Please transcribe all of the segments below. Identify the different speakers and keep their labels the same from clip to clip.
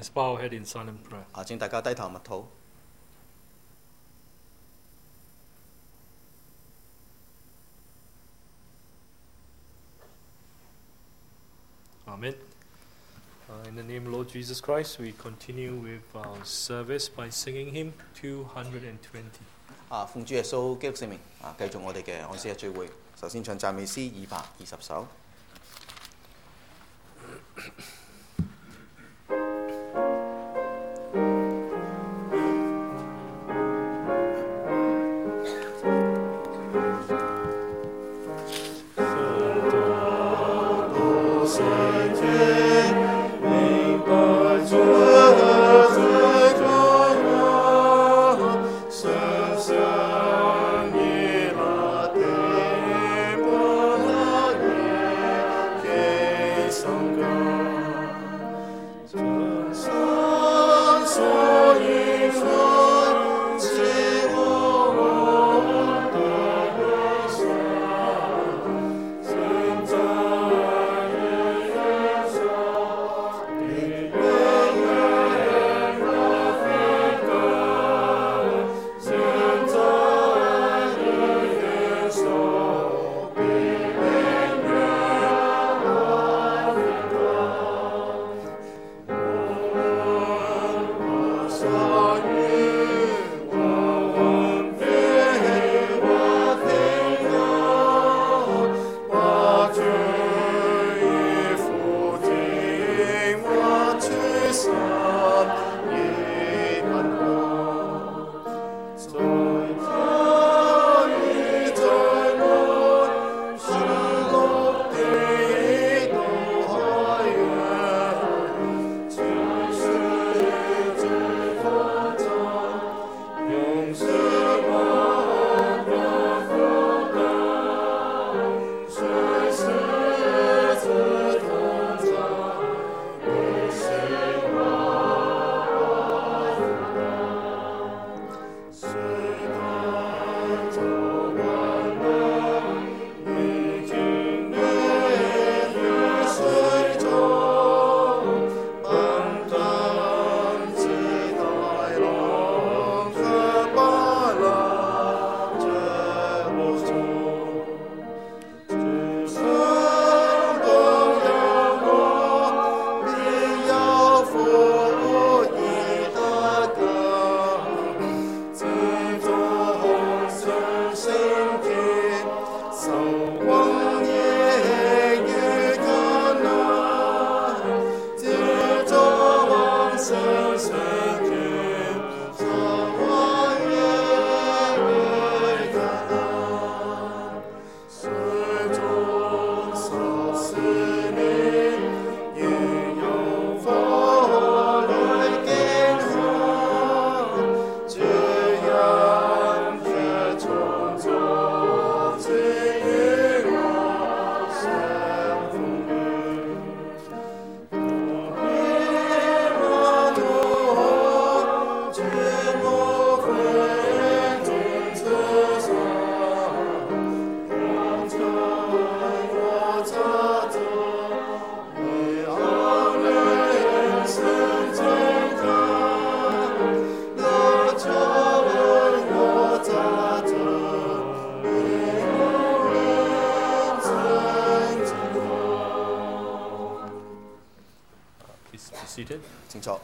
Speaker 1: Let's bow our head in silent prayer.
Speaker 2: 請大家低頭默禱。
Speaker 1: Amen. In the name of Lord Jesus Christ, we continue with our service by singing hymn 220.
Speaker 2: 奉主耶穌基督聖名繼續我哋嘅安息日聚會。首先唱讚美詩220首。
Speaker 1: Seated.
Speaker 2: 請坐。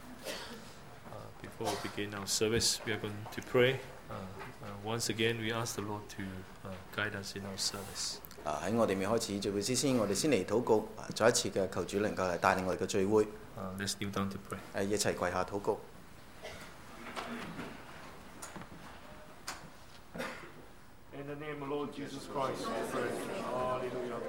Speaker 1: Before we begin our service, we are going to pray. Once again, we ask the Lord to guide us in our service.
Speaker 2: 喺我哋未開始聚會之前，我哋先嚟禱告，再一次嘅求主能夠嚟帶領我哋嘅聚會。
Speaker 1: Let's kneel down to pray.
Speaker 2: 一齊跪下禱告。
Speaker 1: In the name of Lord Jesus Christ, we pray. Hallelujah.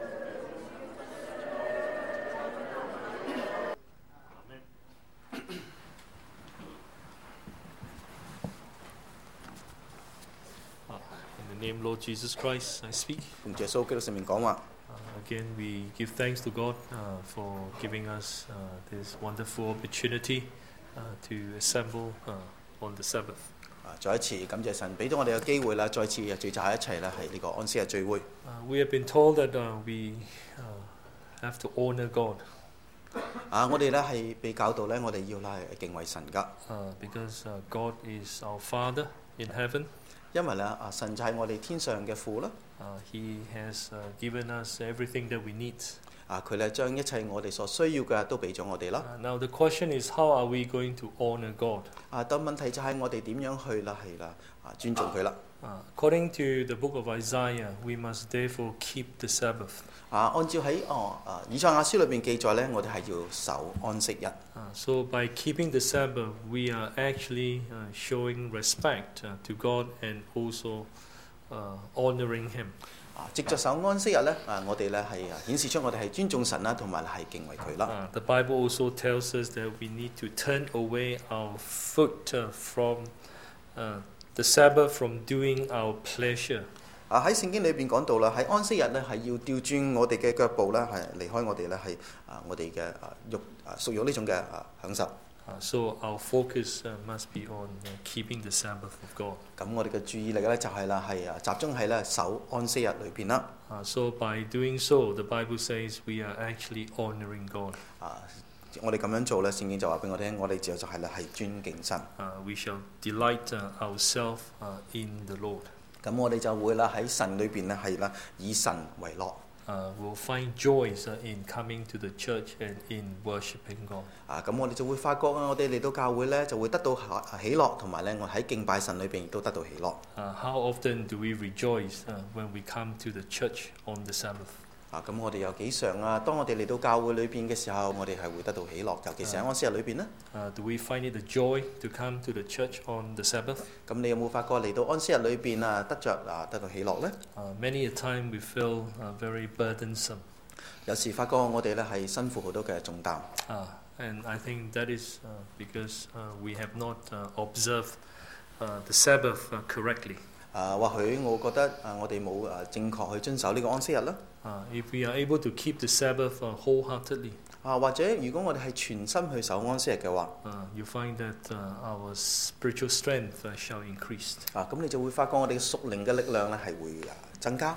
Speaker 1: In the name of Lord Jesus Christ, I speak.
Speaker 2: 奉耶穌基督聖名講話。
Speaker 1: Again, we give thanks to God for giving us this wonderful opportunity to assemble on the Sabbath.
Speaker 2: 再一次感謝神俾到我哋嘅機會啦，再次聚集喺一齊啦，係呢個安息日聚會。
Speaker 1: We have been told that we have to honor God.
Speaker 2: 我哋咧係被教導咧，我哋要咧敬畏神噶，
Speaker 1: because God is our Father in heaven.
Speaker 2: 因為咧神就係我哋天上嘅父啦。
Speaker 1: He has given us everything that we need.
Speaker 2: 佢咧將一切我哋所需要嘅都俾咗我哋啦。
Speaker 1: Now the question is, how are we going to honor God?
Speaker 2: 但問題就係我哋點樣去啦，係啦尊重佢啦。
Speaker 1: According to the book of Isaiah, we must therefore keep the Sabbath.
Speaker 2: 按照喺以賽亞書裏邊記載咧，我哋係要守安息日。
Speaker 1: So by keeping the Sabbath, we are actually showing respect to God and also honoring Him.
Speaker 2: 藉着守安息日咧，我哋咧係顯示出我哋係尊重神啦，同埋係敬畏佢啦。
Speaker 1: The Bible also tells us that we need to turn away our foot from the Sabbath, from doing our pleasure.
Speaker 2: 喺聖經裏邊講到啦，喺安息日咧係要調轉我哋嘅腳步咧，係離開我哋咧係我哋嘅屬於呢種嘅享受。
Speaker 1: So our focus must be on keeping the Sabbath of God.
Speaker 2: 咁我哋嘅注意力咧就係啦，係集中喺咧守安息日裏邊啦。
Speaker 1: So by doing so, the Bible says we are actually honoring God.
Speaker 2: 我哋咁樣做咧，聖經就話俾我聽，我哋就係咧係尊敬神。
Speaker 1: We shall delight ourselves in the Lord.
Speaker 2: 咁我哋就會啦喺神裏邊咧係啦以神為樂。
Speaker 1: We'll find joy in coming to the church and in worshiping God.
Speaker 2: 咁我哋就會發覺我哋嚟到教會咧就會得到喜樂，同埋咧我喺敬拜神裏邊亦都得到喜樂。
Speaker 1: How often do we rejoice when we come to the church on the Sabbath?
Speaker 2: 咁我哋有幾常當我哋嚟到教會裏邊嘅時候，我哋係會得到喜樂，尤其是喺安息日裏邊咧。
Speaker 1: Do we find it a joy to come to the church on the Sabbath?
Speaker 2: 咁你有冇發覺嚟到安息日裏邊得到喜樂咧？
Speaker 1: Many a time we feel very burdensome.
Speaker 2: 有時發覺我哋咧係辛苦好多嘅重擔。
Speaker 1: And I think that is because we have not observed the Sabbath correctly.
Speaker 2: 或許我覺得我哋冇正確去遵守呢個安息日啦。
Speaker 1: If we are able to keep the Sabbath wholeheartedly,
Speaker 2: 或者如果我哋係全心去守安息日嘅話，
Speaker 1: you find that our spiritual strength shall increase.
Speaker 2: 咁你就會發覺我哋嘅屬靈嘅力量咧係會增加。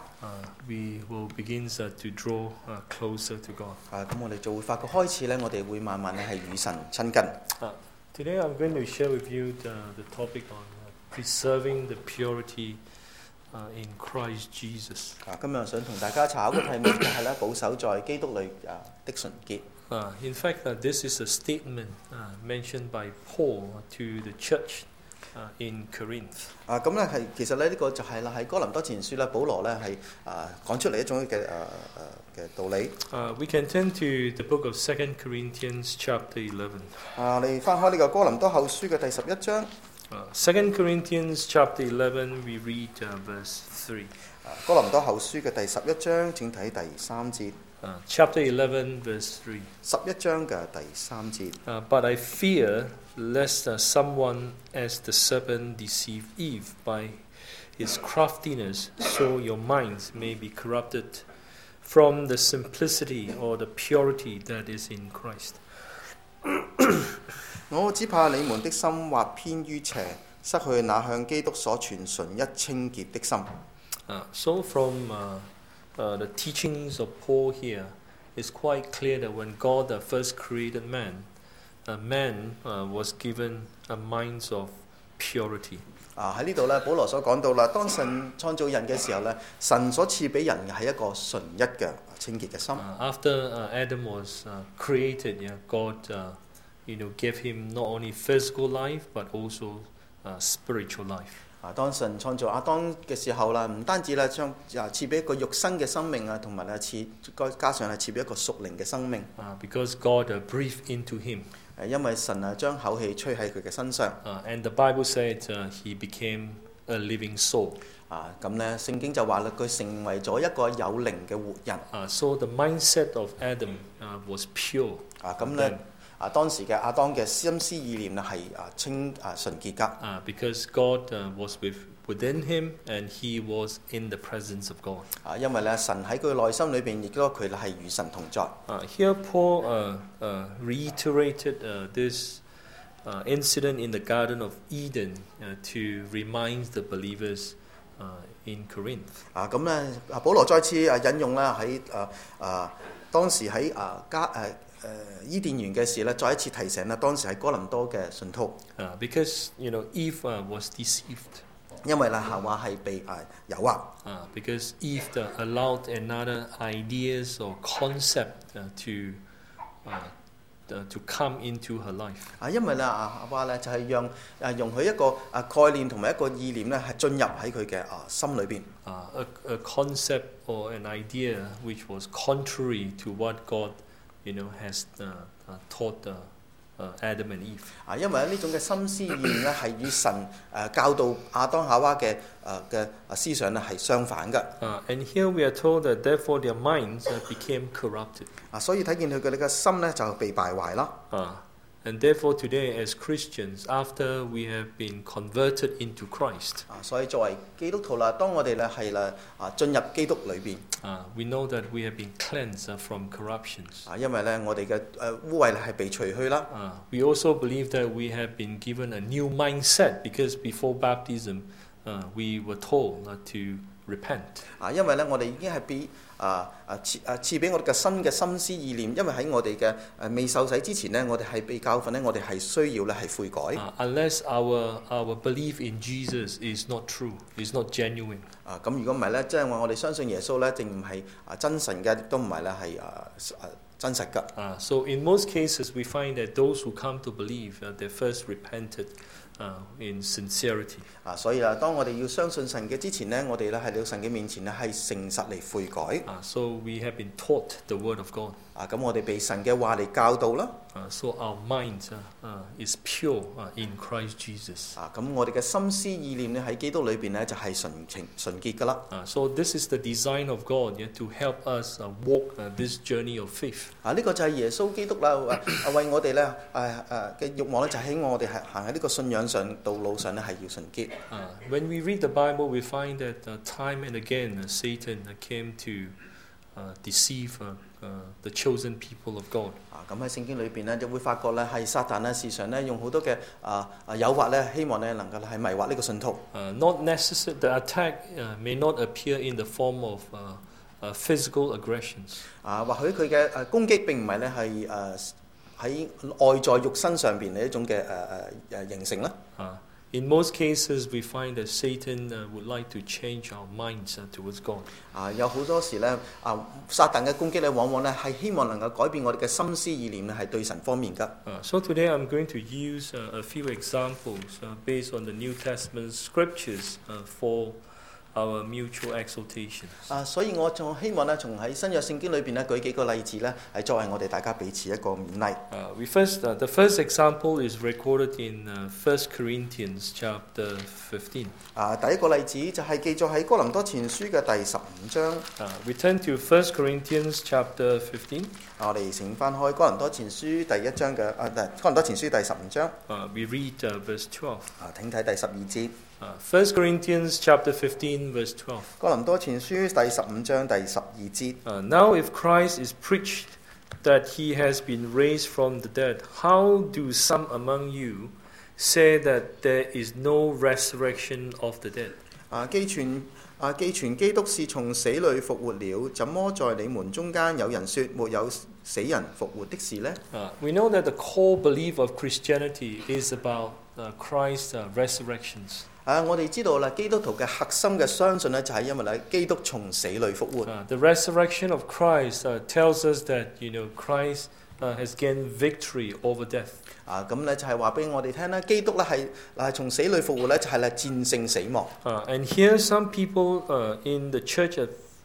Speaker 1: We will begin to draw closer to God.
Speaker 2: 咁我哋就會發覺開始咧，我哋會慢慢咧係與神親近。
Speaker 1: Today I'm going to share with you the topic on preserving the purity in Christ Jesus.
Speaker 2: 今日想同大家查一個題目就係咧保守在基督裏的純潔。
Speaker 1: In fact, this is a statement mentioned by Paul to the church in Corinth.
Speaker 2: 咁咧係其實咧呢個就係啦喺哥林多前書咧，保羅咧係講出嚟一種嘅道理。
Speaker 1: We can turn to the book of 2 Corinthians chapter 11.
Speaker 2: 你翻開呢個哥林多後書嘅第11章。
Speaker 1: 2 Corinthians chapter 11, we read verse 3.
Speaker 2: 哥林多後書嘅第11章，請睇第3節。
Speaker 1: Chapter 11, verse 3.
Speaker 2: 11章嘅第3節。
Speaker 1: But I fear lest someone as the serpent deceive Eve by his craftiness, so your minds may be corrupted from the simplicity or the purity that is in Christ.
Speaker 2: 我只怕你們的心或偏於邪，失去那向基督所傳純一清潔的心。
Speaker 1: So from the teachings of Paul here, it's quite clear that when God first created man, man was given a mind of purity.
Speaker 2: 喺呢度咧，保羅所講到啦，當神創造人嘅時候咧，神所賜俾人嘅係一個純一嘅清潔嘅心。
Speaker 1: After Adam was created, God gave him not only physical life but also spiritual life.
Speaker 2: 當神創造亞當嘅時候啦，唔單止咧將賜俾一個肉身嘅生命同埋加上係賜俾一個屬靈嘅生命。
Speaker 1: Because God breathed into him.
Speaker 2: 因為神將口氣吹喺佢嘅身上。
Speaker 1: And the Bible said he became a living soul.
Speaker 2: 咁咧聖經就話啦，佢成為咗一個有靈嘅活人。
Speaker 1: So the mindset of Adam was pure.
Speaker 2: 咁咧當時嘅亞當嘅心思意念係純潔㗎。
Speaker 1: Because God was within him and he was in the presence of God.
Speaker 2: 因為咧神喺佢內心裏邊，亦都佢係與神同在。
Speaker 1: Here Paul reiterated this incident in the Garden of Eden to remind the believers in Corinth.
Speaker 2: 咁咧，保羅再次引用啦喺當時喺伊甸園嘅事咧，再一次提醒啦當時喺哥林多嘅信徒。
Speaker 1: Because Eve was deceived.
Speaker 2: 因為夏娃係被誘惑。
Speaker 1: Because Eve allowed another ideas or concept to come into her life.
Speaker 2: 因為夏娃咧就係讓容許一個概念同埋一個意念咧係進入喺佢嘅心裏邊。
Speaker 1: A concept or an idea which was contrary to what God, has taught Adam and Eve.
Speaker 2: 因為呢種嘅心思意念咧係與神教導亞當夏娃嘅思想咧係相反嘅。
Speaker 1: And here we are told that therefore their minds became corrupted.
Speaker 2: 所以睇見佢哋嘅心咧就被敗壞啦。
Speaker 1: And therefore today as Christians, after we have been converted into Christ,
Speaker 2: 所以作為基督徒啦，當我哋咧係進入基督裏邊，
Speaker 1: we know that we have been cleansed from corruptions.
Speaker 2: 因為咧我哋嘅污穢係被除去啦。
Speaker 1: We also believe that we have been given a new mindset because before baptism, we were told to repent.
Speaker 2: 因為咧我哋已經係被賜俾我哋嘅新嘅心思意念，因為喺我哋嘅未受洗之前呢，我哋係被教訓咧，我哋係需要咧係悔改。
Speaker 1: Unless our belief in Jesus is not true, is not genuine.
Speaker 2: 咁如果唔係咧，即係我哋相信耶穌咧，正唔係真神嘅，亦都唔係咧係真實嘅。
Speaker 1: So in most cases, we find that those who come to believe, they first repented in sincerity.
Speaker 2: 所以當我哋要相信神嘅之前呢，我哋咧喺到神嘅面前咧係誠實嚟悔改。
Speaker 1: So we have been taught the word of God.
Speaker 2: 咁我哋被神嘅話嚟教導啦。
Speaker 1: So our mind is pure in Christ Jesus.
Speaker 2: 咁我哋嘅心思意念咧喺基督裏邊咧就係純潔噶啦。
Speaker 1: So this is the design of God, to help us walk this journey of faith.
Speaker 2: 呢個就係耶穌基督啦，為我哋咧嘅慾望咧就喺我哋行喺呢個信仰上道路上咧係要純潔。
Speaker 1: When we read the Bible, we find that time and again Satan came to deceive the chosen people of God.
Speaker 2: 咁喺聖經裏邊咧，就會發覺咧係撒旦咧時常咧用好多嘅誘惑咧，希望咧能夠係迷惑呢個信徒。
Speaker 1: Not necessary. The attack may not appear in the form of physical aggressions.
Speaker 2: 或許佢嘅攻擊並唔係咧係喺外在肉身上邊嘅一種嘅形成啦。
Speaker 1: In most cases, we find that Satan would like to change our minds towards God.
Speaker 2: 有好多時咧，撒旦嘅攻擊咧，往往咧係希望能夠改變我哋嘅心思意念咧，係對神方面嘅。
Speaker 1: So today I'm going to use a few examples based on the New Testament scriptures for our mutual exaltation.
Speaker 2: 所以我仲希望咧，從喺新約聖經裏邊咧舉幾個例子咧，係作為我哋大家彼此一個勉勵。
Speaker 1: The first example is recorded in 1 Corinthians chapter 15.
Speaker 2: 第一個例子就係記載喺哥林多前書嘅第15章。
Speaker 1: We turn to 1 Corinthians chapter 15.
Speaker 2: 我哋請翻開哥林多前書第一章嘅哥林多前書第15章。
Speaker 1: We read verse 12.
Speaker 2: 請睇第12節。
Speaker 1: 1 Corinthians chapter 15 verse 12.
Speaker 2: 哥林多前書第15章第12節。
Speaker 1: Now if Christ is preached that he has been raised from the dead, how do some among you say that there is no resurrection of the dead?
Speaker 2: 既傳基督是從死裏復活了，怎麼在你們中間有人說沒有死人復活的事呢？
Speaker 1: We know that the core belief of Christianity is about Christ's resurrections.
Speaker 2: 我哋知道啦，基督徒嘅核心嘅相信咧，就係因為咧，基督從死裏復活。
Speaker 1: The resurrection of Christ tells us that Christ has gained victory over death.
Speaker 2: 咁咧就係話俾我哋聽啦，基督咧係從死裏復活咧，就係咧戰勝死亡。
Speaker 1: And here some people in the church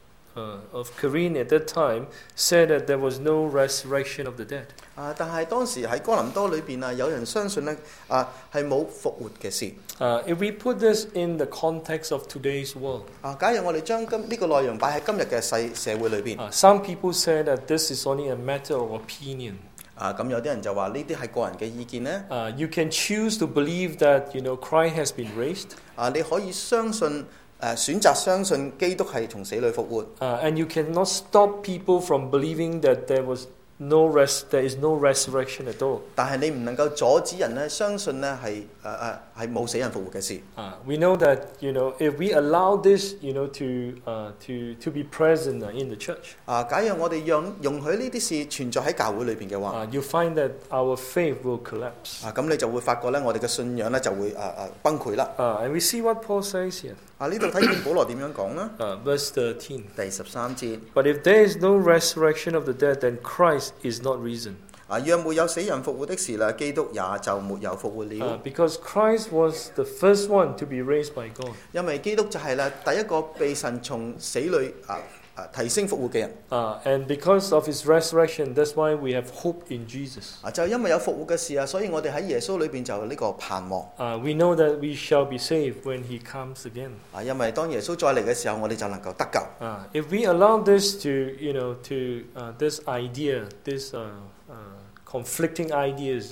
Speaker 1: of Corinth at that time said that there was no resurrection of the dead.
Speaker 2: 但係當時喺哥林多裏邊有人相信咧係冇復活嘅事。
Speaker 1: If we put this in the context of today's world,
Speaker 2: 假如我哋將呢個內容擺喺今日嘅社會裏邊
Speaker 1: some people say that this is only a matter of opinion.
Speaker 2: 咁有啲人就話呢啲係個人嘅意見咧。
Speaker 1: You can choose to believe that Christ has been raised.
Speaker 2: 你可以相信選擇相信基督係從死裏復活。
Speaker 1: And you cannot stop people from believing that there was there is no resurrection at all.
Speaker 2: 但係你唔能夠阻止人咧相信咧係冇死人復活嘅事。
Speaker 1: We know that if we allow this to be present in the church.
Speaker 2: 假如我哋容許呢啲事存在喺教會裏邊嘅話，
Speaker 1: you find that our faith will collapse.
Speaker 2: 咁你就會發覺咧，我哋嘅信仰咧就會崩潰啦。
Speaker 1: And we see what Paul says here.
Speaker 2: 呢度睇見保羅點樣講啦。
Speaker 1: Verse 13.
Speaker 2: 第13節。
Speaker 1: But if there is no resurrection of the dead, then Christ is not risen.
Speaker 2: 若沒有死人復活的事啦，基督也就沒有復活了。
Speaker 1: Because Christ was the first one to be raised by God.
Speaker 2: 因為基督就係啦第一個被神從死裏提升復活嘅人。
Speaker 1: And because of his resurrection, that's why we have hope in Jesus.
Speaker 2: 就因為有復活嘅事所以我哋喺耶穌裏邊就有呢個盼望。
Speaker 1: We know that we shall be saved when he comes again.
Speaker 2: 因為當耶穌再嚟嘅時候，我哋就能夠得救。
Speaker 1: If we allow this this idea, this conflicting ideas,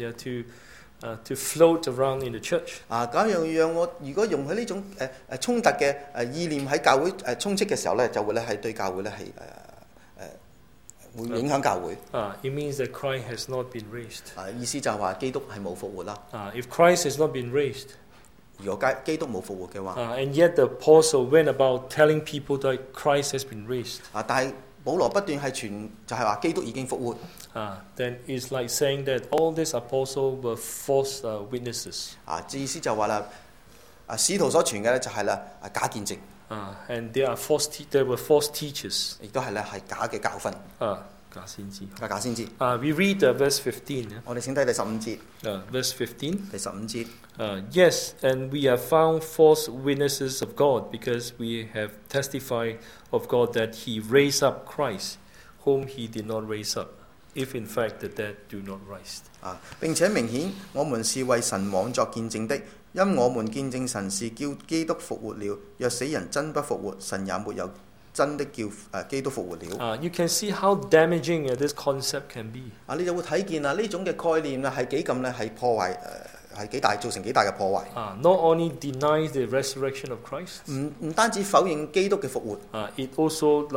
Speaker 1: to float around in the church.
Speaker 2: 如果容許呢種衝突嘅意念喺教會充斥嘅時候咧，就會咧係對教會咧係會影響教會。
Speaker 1: It means that Christ has not been raised.
Speaker 2: 意思就係話基督係冇復活啦。
Speaker 1: If Christ has not been raised,
Speaker 2: 如果基督冇復活嘅話
Speaker 1: ，and yet the apostle went about telling people that Christ has been raised.
Speaker 2: 但係保羅不斷係傳就係話基督已經復活。
Speaker 1: Then it's like saying that all these apostles were false witnesses.
Speaker 2: 意思就話啦，使徒所傳嘅咧就係啦假見證。
Speaker 1: And there were false teachers.
Speaker 2: 亦都係咧係假嘅教訓。假先知。
Speaker 1: We read verse 15.
Speaker 2: 我哋請睇第15節。
Speaker 1: Verse 15.
Speaker 2: 第15節。
Speaker 1: Yes, and we have found false witnesses of God, because we have testified of God that He raised up Christ, whom He did not raise up, if in fact the dead do not rise.
Speaker 2: 並且明顯我們是為神妄作見證的，因我們見證神是叫基督復活了。若死人真不復活，神也沒有真的叫基督復活了。
Speaker 1: You can see how damaging this concept can be.
Speaker 2: 你就會睇見呢種嘅概念係幾咁咧係破壞係幾大造成幾大嘅破壞。
Speaker 1: Not only denies the resurrection of Christ.
Speaker 2: 唔單止否認基督嘅復活。
Speaker 1: It also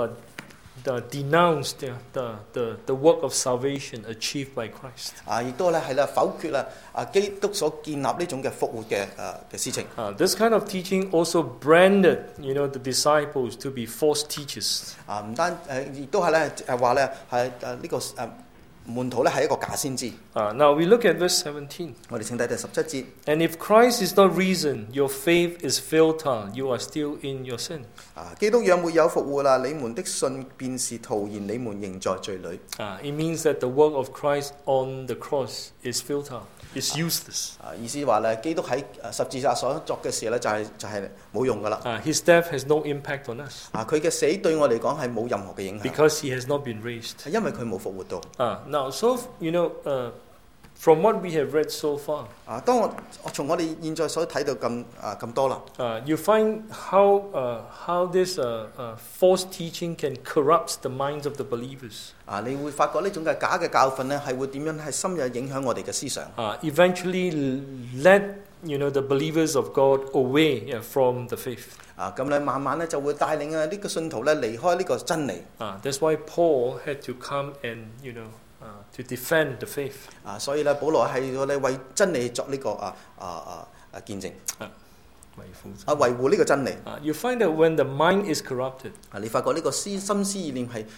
Speaker 1: denounced the work of salvation achieved by Christ.
Speaker 2: 亦都咧係啦否決啦基督所建立呢種嘅復活嘅事情。
Speaker 1: This kind of teaching also branded the disciples to be false teachers.
Speaker 2: 唔單亦都係咧話咧係呢個門徒咧係一個假先知。
Speaker 1: Now we look at verse 17.
Speaker 2: 我哋請睇第17節。
Speaker 1: And if Christ is not risen, your faith is futile. You are still in your sin.
Speaker 2: 基督若沒有復活啦，你們的信便是徒然，你們仍在罪裏。
Speaker 1: It means that the work of Christ on the cross is futile. It's useless.
Speaker 2: 意思話咧，基督喺十字架所作嘅事咧，就係冇用噶啦。
Speaker 1: His death has no impact on us.
Speaker 2: 佢嘅死對我嚟講係冇任何嘅影響。
Speaker 1: Because he has not been raised.
Speaker 2: 係因為佢冇復活到。
Speaker 1: Now, so from what we have read so far.
Speaker 2: 當我從我哋現在所睇到咁多啦。
Speaker 1: You find how this false teaching can corrupt the minds of the believers.
Speaker 2: 你會發覺呢種嘅假嘅教訓咧，係會點樣係深入影響我哋嘅思想。
Speaker 1: Eventually led the believers of God away from the faith.
Speaker 2: 咁咧慢慢咧就會帶領呢個信徒咧離開呢個真理。
Speaker 1: That's why Paul had to come and to defend the faith.
Speaker 2: 所以咧保羅係要咧為真理作呢個見證。維護呢個真理。
Speaker 1: You find that when the mind is corrupted.
Speaker 2: 你發覺呢個心思意念係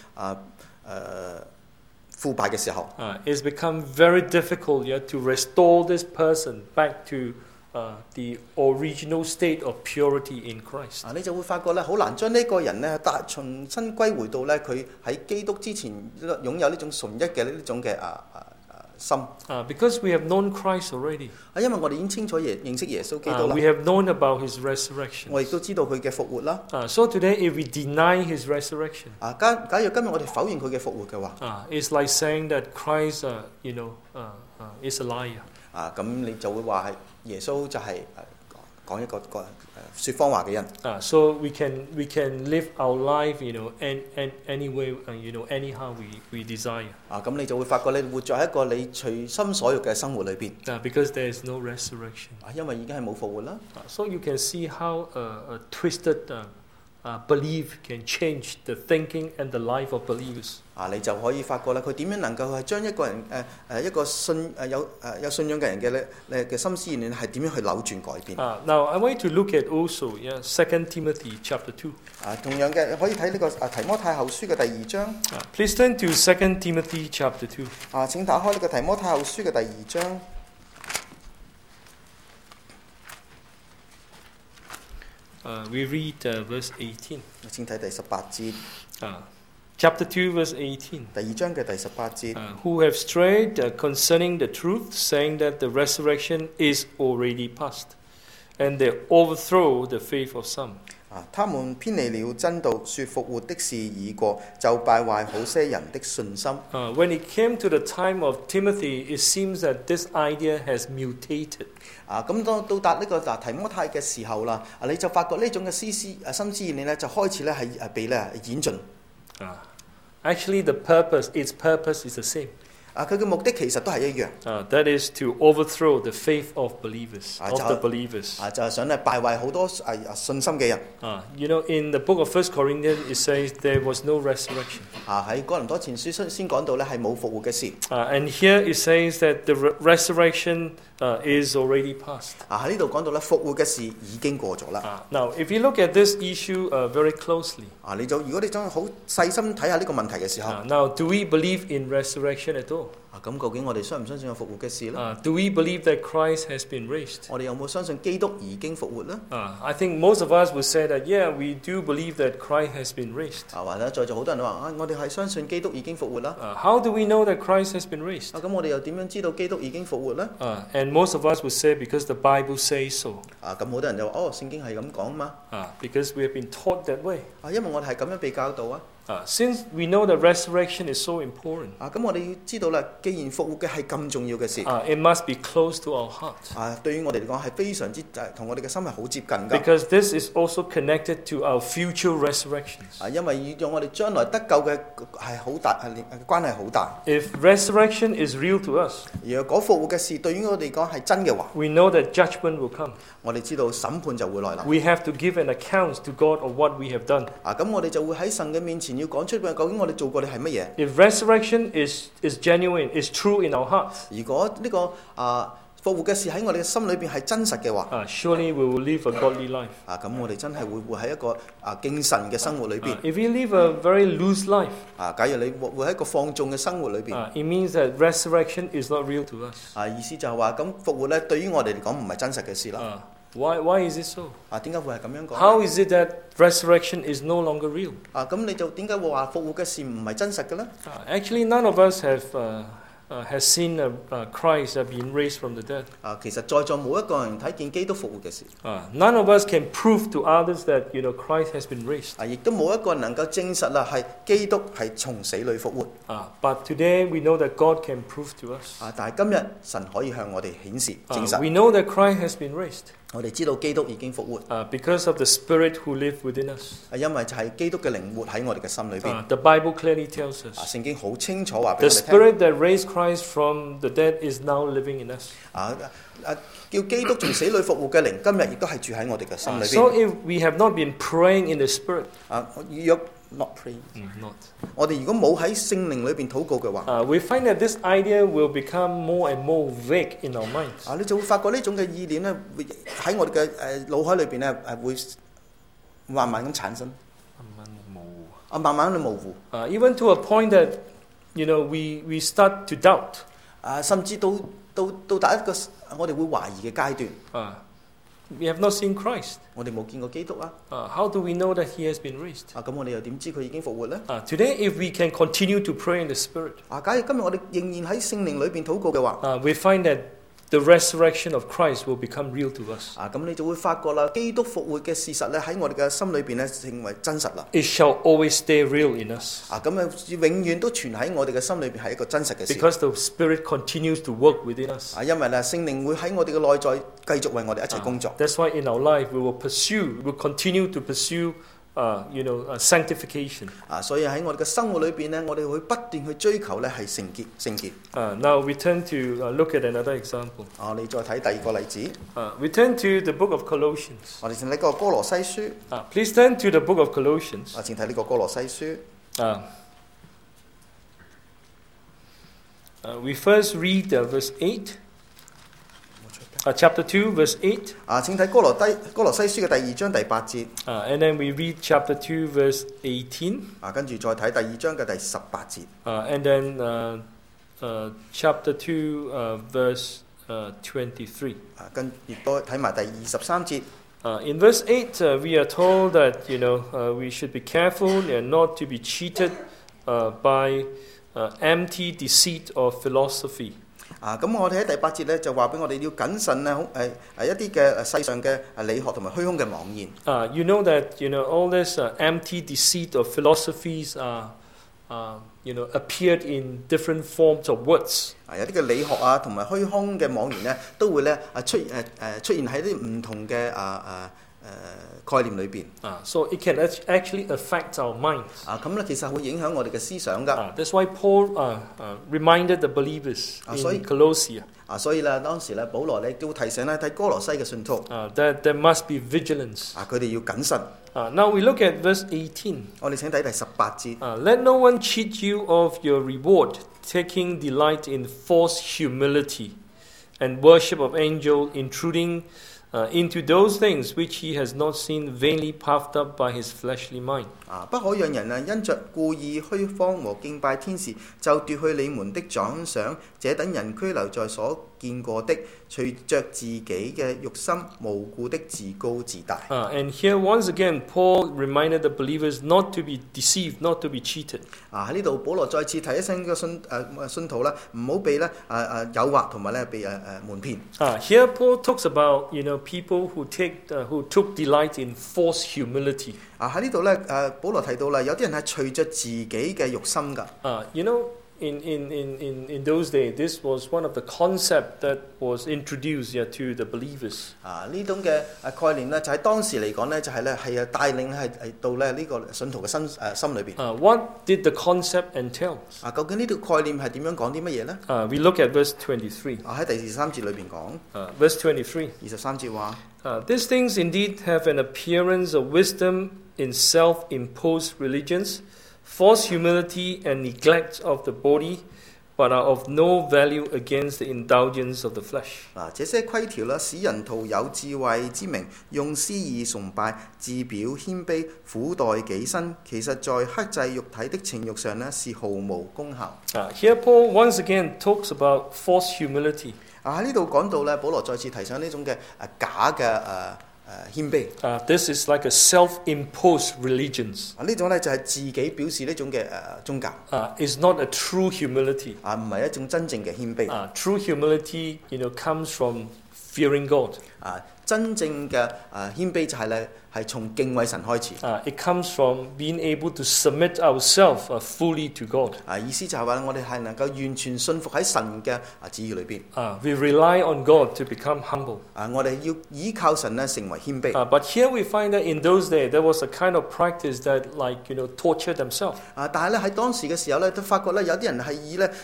Speaker 2: 腐敗嘅時候。
Speaker 1: It's become very difficult to restore this person back to the original state of purity in Christ.
Speaker 2: 你就會發覺咧，好難將呢個人咧重新歸回到咧佢喺基督之前擁有呢種純一嘅呢種嘅心。
Speaker 1: Because we have known Christ already.
Speaker 2: 因為我哋已經清楚認識耶穌基督啦。
Speaker 1: We have known about His resurrection.
Speaker 2: 我亦都知道佢嘅復活啦。
Speaker 1: So today, if we deny His resurrection.
Speaker 2: 假如今日我哋否認佢嘅復活嘅話。
Speaker 1: It's like saying that Christ, is a liar.
Speaker 2: 咁你就會話係耶穌就係講一個説謊話嘅人。
Speaker 1: So we can live our life, any way, anyhow we desire.
Speaker 2: 咁你就會發覺你活在一個你隨心所欲嘅生活裏邊。
Speaker 1: Because there is no resurrection.
Speaker 2: 因為已經係冇復活啦。
Speaker 1: So you can see how a twisted belief can change the thinking and the life of believers.
Speaker 2: 你就可以發覺啦，佢點樣能夠係將一個人一個有信仰嘅人嘅心思意念係點樣去扭轉改變。
Speaker 1: Now I want to look at also 2 Timothy chapter 2.
Speaker 2: 同樣嘅可以睇呢個提摩太後書嘅第2章。
Speaker 1: Please turn to 2 Timothy chapter 2.
Speaker 2: 請打開呢個提摩太後書嘅第2章。
Speaker 1: We read verse 18.
Speaker 2: 請睇第18節。
Speaker 1: Chapter 2 verse 18.
Speaker 2: 第2章嘅第18節。
Speaker 1: Who have strayed concerning the truth, saying that the resurrection is already past, and they overthrow the faith of some.
Speaker 2: 他們偏離了真道，說復活的事已過，就敗壞好些人的信心。
Speaker 1: When it came to the time of Timothy, it seems that this idea has mutated.
Speaker 2: 咁到達呢個提摩太嘅時候啦，你就發覺呢種嘅心思意念咧，就開始咧係被演進。
Speaker 1: Actually, its purpose is the same.
Speaker 2: 佢嘅目的其實都係一樣。
Speaker 1: That is to overthrow the faith of believers, of the believers.
Speaker 2: 就係想咧敗壞好多信心嘅人。
Speaker 1: You know, in the book of 1 Corinthians, it says there was no resurrection.
Speaker 2: 喺哥林多前書先講到咧係冇復活嘅事。
Speaker 1: And here it says that the resurrection is already past.
Speaker 2: 喺呢度講到咧復活嘅事已經過咗啦。
Speaker 1: Now, if you look at this issue very closely,
Speaker 2: 如果你真係好細心睇下呢個問題嘅時候，
Speaker 1: now do we believe in resurrection at all?
Speaker 2: 咁究竟我哋相唔相信有復活嘅事咧
Speaker 1: ？Do we believe that Christ has been raised?
Speaker 2: 我哋有冇相信基督已經復活咧
Speaker 1: ？I think most of us would say that, yeah, we do believe that Christ has been raised.
Speaker 2: 或者在座好多人都話我哋係相信基督已經復活啦。
Speaker 1: How do we know that Christ has been raised?
Speaker 2: 咁我哋又點樣知道基督已經復活咧
Speaker 1: ？And most of us would say because the Bible says so.
Speaker 2: 咁好多人就話聖經係咁講嘛。
Speaker 1: Because we have been taught that way.
Speaker 2: 因為我哋係咁樣被教導啊。
Speaker 1: Since we know that resurrection is so important.
Speaker 2: 咁我哋要知道啦，既然復活嘅係咁重要嘅事
Speaker 1: ，it must be close to our heart.
Speaker 2: 對於我哋嚟講係非常之同我哋嘅心係好接近㗎。
Speaker 1: Because this is also connected to our future resurrections.
Speaker 2: 因為讓我哋將來得救嘅係好大關係好大。
Speaker 1: If resurrection is real to us,
Speaker 2: 若果復活嘅事對於我哋講係真嘅話，
Speaker 1: we know that judgment will come.
Speaker 2: 我哋知道審判就會來臨。
Speaker 1: We have to give an account to God of what we have done.
Speaker 2: 咁我哋就會喺神嘅面前要講出究竟我哋做過嘅係乜嘢。
Speaker 1: If resurrection is genuine, is true in our hearts.
Speaker 2: 如果呢個復活嘅事喺我哋嘅心裏邊係真實嘅話
Speaker 1: ，surely we will live a godly life.
Speaker 2: 咁我哋真係會活喺一個敬神嘅生活裏邊。
Speaker 1: If you live a very loose life,
Speaker 2: 假如你活喺一個放縱嘅生活裏邊
Speaker 1: ，it means that resurrection is not real to us.
Speaker 2: 意思就係話咁復活咧，對於我哋嚟講唔係真實嘅事啦。
Speaker 1: Why is it so?
Speaker 2: 點解會係咁樣講
Speaker 1: ？How is it that resurrection is no longer real?
Speaker 2: 咁你就點解會話復活嘅事唔係真實嘅咧
Speaker 1: ？Actually, none of us has seen Christ being raised from the dead.
Speaker 2: 其實在座冇一個人睇見基督復活嘅事。
Speaker 1: None of us can prove to others that Christ has been raised.
Speaker 2: 亦都冇一個人能夠證實啦，係基督係從死裏復活。
Speaker 1: But today we know that God can prove to us.
Speaker 2: 但係今日神可以向我哋顯示證實。
Speaker 1: We know that Christ has been raised.
Speaker 2: 我哋知道基督已經復活。
Speaker 1: Because of the Spirit who lives within us.
Speaker 2: 因為就係基督嘅靈活喺我哋嘅心裏邊。
Speaker 1: The Bible clearly tells us.
Speaker 2: 聖經好清楚話俾我哋聽。
Speaker 1: The Spirit that raised Christ from the dead is now living in us.
Speaker 2: 叫基督從死裏復活嘅靈，今日亦都係住喺我哋嘅心裏邊。
Speaker 1: So if we have not been praying in the Spirit.
Speaker 2: You're not praying.
Speaker 1: Not.
Speaker 2: 我哋如果冇喺聖靈裏邊禱告嘅話
Speaker 1: ，we find that this idea will become more and more vague in our minds.
Speaker 2: 你就會發覺呢種嘅意念咧，會喺我哋嘅腦海裏邊咧，會慢慢咁產生。慢慢去模糊。
Speaker 1: Even to a point that we start to doubt.
Speaker 2: 甚至到達一個我哋會懷疑嘅階段。
Speaker 1: We have not seen Christ.
Speaker 2: 我哋冇見過基督啊。
Speaker 1: How do we know that He has been raised?
Speaker 2: 咁我哋又點知佢已經復活咧
Speaker 1: ？Today, if we can continue to pray in the Spirit.
Speaker 2: 假如今日我哋仍然喺聖靈裏邊禱告嘅話
Speaker 1: ，we find that the resurrection of Christ will become real to us.
Speaker 2: 咁你就會發覺啦，基督復活嘅事實咧喺我哋嘅心裏邊咧成為真實啦。
Speaker 1: It shall always stay real in us.
Speaker 2: 咁永遠都存喺我哋嘅心裏邊係一個真實嘅事。
Speaker 1: Because the Spirit continues to work within us.
Speaker 2: 因為咧聖靈會喺我哋嘅內在繼續為我哋一齊工作。
Speaker 1: That's why in our life we will continue to pursue sanctification.
Speaker 2: 所以喺我哋嘅生活裏邊呢，我哋會不斷去追求呢係聖潔。
Speaker 1: Now we turn to look at another example.
Speaker 2: 你再睇第二個例子，
Speaker 1: We turn to the book of Colossians.
Speaker 2: 我哋請睇個哥羅西書，
Speaker 1: Please turn to the book of Colossians.
Speaker 2: 請睇呢個哥羅西書。
Speaker 1: We first read verse 8. Chapter 2, verse 8.
Speaker 2: 請睇哥羅西書嘅第2章第8節。
Speaker 1: And then we read chapter 2, verse 18.
Speaker 2: 跟住再睇第2章嘅第18節。
Speaker 1: And then chapter 2, verse 23.
Speaker 2: 跟亦都睇埋第23節。
Speaker 1: In verse 8, we are told that we should be careful and not to be cheated by empty deceit or philosophy.
Speaker 2: 咁我哋喺第8節咧就話俾我哋要謹慎咧，一啲嘅世上嘅理學同埋虛空嘅妄言。
Speaker 1: You know that all this empty deceit or philosophies appeared in different forms of words.
Speaker 2: 有啲嘅理學同埋虛空嘅妄言咧，都會咧出現喺啲唔同嘅概念裏邊。
Speaker 1: So it can actually affect our minds.
Speaker 2: 咁咧其實會影響我哋嘅思想㗎。
Speaker 1: That's why Paul reminded the believers in Colossia.
Speaker 2: 所以咧當時咧保羅咧都提醒咧睇哥羅西嘅信徒
Speaker 1: that there must be vigilance.
Speaker 2: 佢哋要謹慎。
Speaker 1: Now we look at verse 18.
Speaker 2: 我哋請睇第18節。
Speaker 1: Let no one cheat you of your reward, taking delight in false humility and worship of angels, intruding into those things which he has not seen, vainly puffed up by his fleshly mind.
Speaker 2: 不可讓人因着故意虛謊和敬拜天使，就奪去你們的獎賞。這等人拘留在所見過的，隨着自己嘅肉心，無故的自高自大。
Speaker 1: And here once again, Paul reminded the believers not to be deceived, not to be cheated.
Speaker 2: 喺呢度，保羅再次提醒個信徒咧，唔好被誘惑同埋咧被瞞騙。
Speaker 1: Here Paul talks about people who took delight in false humility.
Speaker 2: 喺呢度咧，保羅提到啦，有啲人係隨着自己嘅肉心㗎。
Speaker 1: In those days, this was one of the concepts that was introduced to the believers.
Speaker 2: 呢種嘅概念咧，就喺當時嚟講咧，就係咧係帶領係到咧呢個信徒嘅心裏邊。
Speaker 1: What did the concept entail?
Speaker 2: 究竟呢條概念係點樣講啲乜嘢咧
Speaker 1: ？We look at verse 23.
Speaker 2: 喺第23節裏邊講。
Speaker 1: Verse 23.
Speaker 2: 23節話
Speaker 1: ，These things indeed have an appearance of wisdom in self-imposed religions, false humility and neglect of the body, but are of no value against the indulgence of the flesh.
Speaker 2: 這些規條啦，使人徒有智慧之名，用私意崇拜，自表謙卑，苦待己身，其實在克制肉體的情慾上呢，是毫無功效。
Speaker 1: Here Paul once again talks about false humility.
Speaker 2: 喺呢度講到咧，保羅再次提醒呢種嘅假嘅謙卑。
Speaker 1: This is like a self-imposed religions.
Speaker 2: 呢種咧就係自己表示呢種嘅宗教。
Speaker 1: Is not a true humility.
Speaker 2: 唔係一種真正嘅謙卑。
Speaker 1: True humility, comes from fearing God.
Speaker 2: 真正嘅謙卑就係咧係從敬畏神開始。
Speaker 1: It comes from being able to submit ourselves fully to God.
Speaker 2: 意思就係話我哋係能夠完全信服喺神嘅旨意裏邊。
Speaker 1: We rely on God to become humble.
Speaker 2: 我哋要依靠神咧成為謙卑。
Speaker 1: But here we find that in those days there was a kind of practice that torture themselves.
Speaker 2: 但係咧喺當時嘅時候咧，都發覺咧有啲人係以咧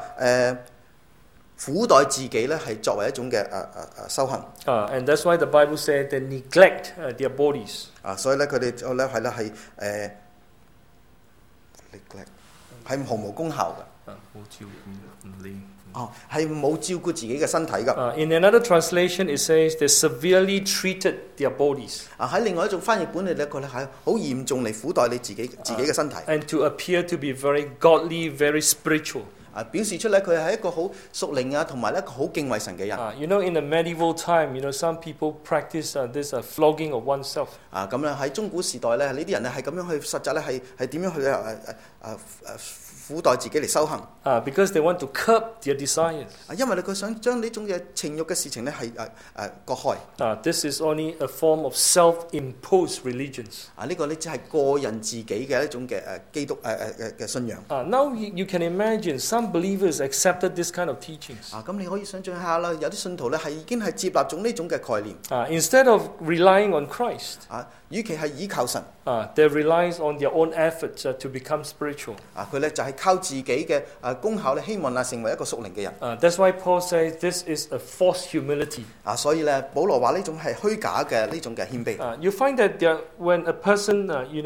Speaker 2: 苦待自己咧係作為一種嘅修行。
Speaker 1: And that's why the Bible said they neglect their bodies.
Speaker 2: 所以咧佢哋就咧係咧係neglect 係毫無功效嘅。係冇照顧自己嘅身體㗎。
Speaker 1: In another translation, it says they severely treated their bodies.
Speaker 2: 喺另外一種翻譯本嚟咧，佢哋係好嚴重嚟苦待你自己嘅身體。
Speaker 1: And to appear to be very godly, very spiritual.
Speaker 2: 表示出嚟佢係一個好屬靈同埋一個好敬畏神嘅人。
Speaker 1: In the medieval time, some people practice this flogging of oneself.
Speaker 2: 咁咧喺中古時代咧，呢啲人咧係咁樣去實習咧，係點樣去苦待自己嚟修行。
Speaker 1: because they want to curb their desires.
Speaker 2: 因為佢想將呢種嘅情慾嘅事情咧係割開。
Speaker 1: This is only a form of self-imposed religions.
Speaker 2: 呢個咧只係個人自己嘅一種嘅基督嘅信仰。
Speaker 1: Now you can imagine some believers accepted this kind of teachings.
Speaker 2: 咁你可以想象下啦，有啲信徒咧係已經係接納咗呢種嘅概念。
Speaker 1: Instead of relying on Christ,
Speaker 2: 與其係依靠神，
Speaker 1: they relies on their own efforts to become spiritual.
Speaker 2: 佢咧就係靠自己嘅功效咧，希望成為一個屬靈嘅人。
Speaker 1: That's why Paul says this is a false humility.
Speaker 2: 所以咧，保羅話呢種係虛假嘅呢種嘅謙卑。
Speaker 1: You find that when a person,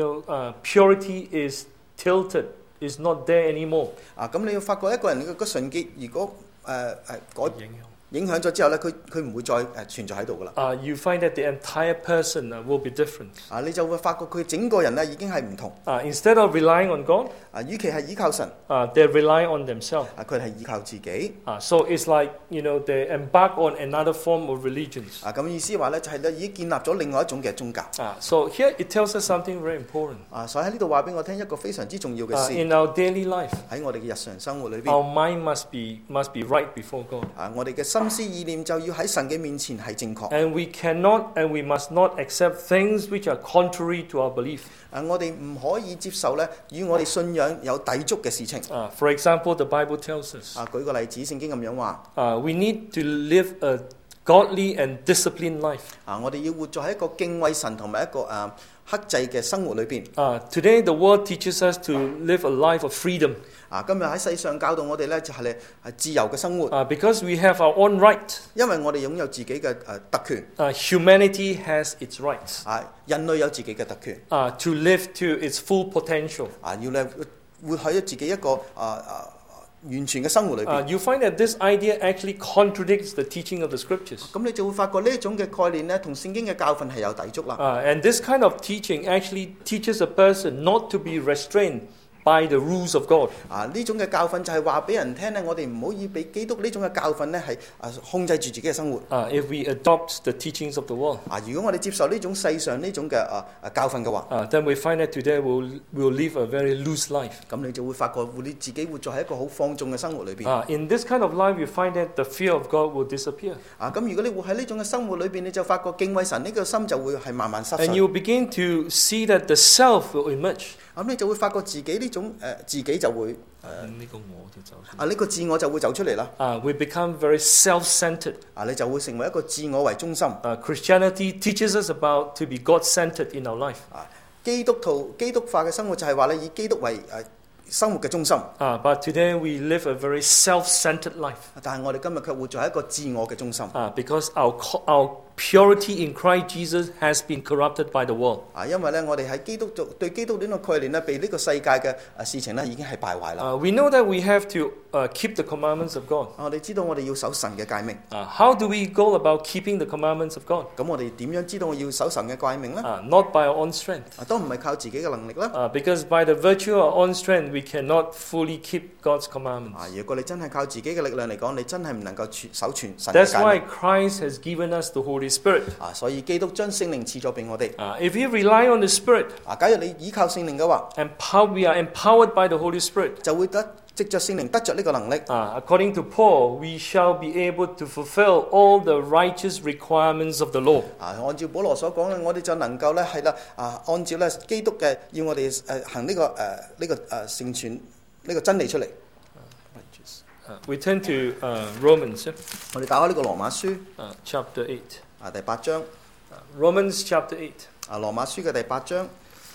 Speaker 1: purity is tilted, is not there anymore.
Speaker 2: 咁你要發覺一個人嘅純潔，如果影響咗之後咧，佢唔會再存在喺度噶啦。
Speaker 1: You find that the entire person will be different.
Speaker 2: 你就會發覺佢整個人咧已經係唔同。
Speaker 1: Instead of relying on God,
Speaker 2: 與其係依靠神，
Speaker 1: they rely on themselves.
Speaker 2: 佢係依靠自己。
Speaker 1: So it's like they embark on another form of religions.
Speaker 2: 咁意思話咧就係已經建立咗另外一種嘅宗教。
Speaker 1: So here it tells us something very important.
Speaker 2: 所以喺呢度話俾我聽一個非常之重要嘅事。
Speaker 1: In our daily life,
Speaker 2: 喺我哋嘅日常生活裏邊
Speaker 1: our mind must be right before God.
Speaker 2: 我哋嘅心思意念就要喺神嘅面前係正確。
Speaker 1: And we cannot and we must not accept things which are contrary to our belief.
Speaker 2: 我哋唔可以接受咧與我哋信仰有抵觸嘅事情。
Speaker 1: For example, the Bible tells us.
Speaker 2: 舉個例子，聖經咁樣話。
Speaker 1: We need to live a godly and disciplined life.
Speaker 2: 我哋要活在一個敬畏神同埋一個克制嘅生活裏邊。
Speaker 1: Today the world teaches us to live a life of freedom.
Speaker 2: 今日喺世上教導我哋咧就係自由嘅生活。
Speaker 1: Because we have our own right.
Speaker 2: 因為我哋擁有自己嘅特權。
Speaker 1: Humanity has its rights.
Speaker 2: 人類有自己嘅特權。
Speaker 1: To live to its full potential.
Speaker 2: 要咧活喺自己一個完全嘅生活裏邊。
Speaker 1: You find that this idea actually contradicts the teaching of the scriptures.
Speaker 2: 咁你就會發覺呢一種嘅概念咧，同聖經嘅教訓係有抵觸啦。
Speaker 1: And this kind of teaching actually teaches a person not to be restrained by the rules of God.
Speaker 2: 呢種嘅教訓就係話俾人聽咧，我哋唔可以俾基督呢種嘅教訓咧係控制住自己嘅生活。
Speaker 1: If we adopt the teachings of the world.
Speaker 2: 如果我哋接受呢種世上呢種嘅教訓嘅話，
Speaker 1: then we find that today we'll live a very loose life.
Speaker 2: 咁你就會發覺你自己活在喺一個好放縱嘅生活裏邊。
Speaker 1: In this kind of life, you find that the fear of God will disappear.
Speaker 2: 咁如果你活喺呢種嘅生活裏邊，你就發覺敬畏神呢個心就會係慢慢失
Speaker 1: And
Speaker 2: 去。
Speaker 1: you begin to see that the self will emerge.
Speaker 2: 咁你就會發覺自己呢種自己就會呢個自我就會走出嚟啦。
Speaker 1: We become very self-centered.
Speaker 2: 你就會成為一個自我為中心。
Speaker 1: Christianity teaches us about to be God-centered in our life.
Speaker 2: 基督化嘅生活就係話咧以基督為生活嘅中心。
Speaker 1: But today we live a very self-centered life.
Speaker 2: 但係我哋今日卻活在一個自我嘅中心。
Speaker 1: Because our purity in Christ Jesus has been corrupted by the world.
Speaker 2: 因為咧我哋喺對基督呢個概念咧，被呢個世界嘅事情咧已經係敗壞啦。
Speaker 1: We know that we have to keep the commandments of God.
Speaker 2: 我哋知道我哋要守神嘅誡命。
Speaker 1: How do we go about keeping the commandments of God?
Speaker 2: 咁我哋點樣知道我要守神嘅誡命咧
Speaker 1: ？Not by our own strength.
Speaker 2: 都唔係靠自己嘅能力啦。
Speaker 1: Because by the virtue of our own strength, we cannot fully keep God's commandments.
Speaker 2: 如果你真係靠自己嘅力量嚟講，你真係唔能夠守全神嘅誡命。
Speaker 1: That's why Christ has given us the Holy Spirit.
Speaker 2: 所以基督將聖靈賜咗俾我哋。
Speaker 1: If you rely on the Spirit,
Speaker 2: 假如你依靠聖靈嘅話，
Speaker 1: we are empowered by the Holy Spirit.
Speaker 2: 就會藉着聖靈得着呢個能力。
Speaker 1: According to Paul, we shall be able to fulfill all the righteous requirements of the law.
Speaker 2: 按照保羅所講咧，我哋就能夠咧係啦，按照咧基督嘅要我哋行呢個成全呢個真理出嚟。
Speaker 1: We turn to Romans.
Speaker 2: 我哋打開呢個羅馬書
Speaker 1: chapter 8.
Speaker 2: 第8章。
Speaker 1: Romans chapter 8.
Speaker 2: 羅馬書嘅第8章。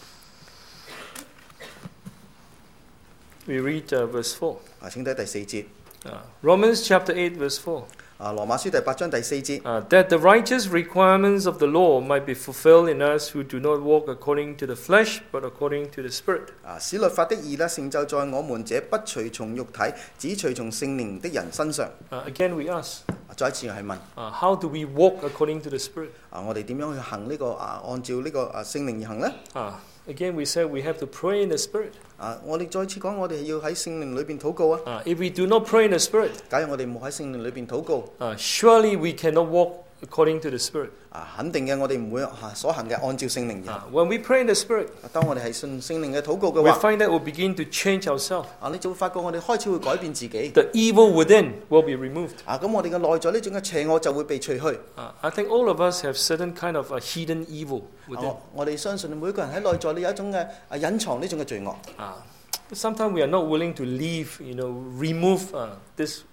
Speaker 1: We read verse 4.
Speaker 2: 請睇第4節。
Speaker 1: Romans chapter 8 verse 4.
Speaker 2: 羅馬書第8章第4節。
Speaker 1: That the righteous requirements of the law might be fulfilled in us who do not walk according to the flesh, but according to the Spirit.
Speaker 2: 使律法的義呢成就在我們這不隨從肉體，只隨從聖靈的人身上。
Speaker 1: Again we ask.
Speaker 2: 再一次係問。
Speaker 1: How do we walk according to the Spirit?
Speaker 2: 我哋點樣去行呢個按照呢個聖靈而行呢
Speaker 1: ？Again we say we have to pray in the Spirit.
Speaker 2: 我哋再次講，我哋要喺聖靈裏邊禱告啊。
Speaker 1: If we do not pray in the Spirit,
Speaker 2: 假如我哋冇喺聖靈裏邊禱告，
Speaker 1: surely we cannot walk according to the Spirit.
Speaker 2: 肯定嘅，我哋唔會所行嘅按照聖靈而行。
Speaker 1: When we pray in the Spirit,
Speaker 2: 當我哋係信聖靈嘅禱告嘅
Speaker 1: we
Speaker 2: 話，
Speaker 1: find that we'll begin to change ourselves.
Speaker 2: 你就會發覺我哋開始會改變自己。
Speaker 1: The evil within will be removed.
Speaker 2: 咁我哋嘅內在呢種嘅邪惡就會被除去。
Speaker 1: I think all of us have certain kind of a hidden evil within.
Speaker 2: 我哋相信每個人喺內在呢有一種嘅隱藏呢種嘅罪惡。
Speaker 1: Sometimes we are not willing to leave, remove this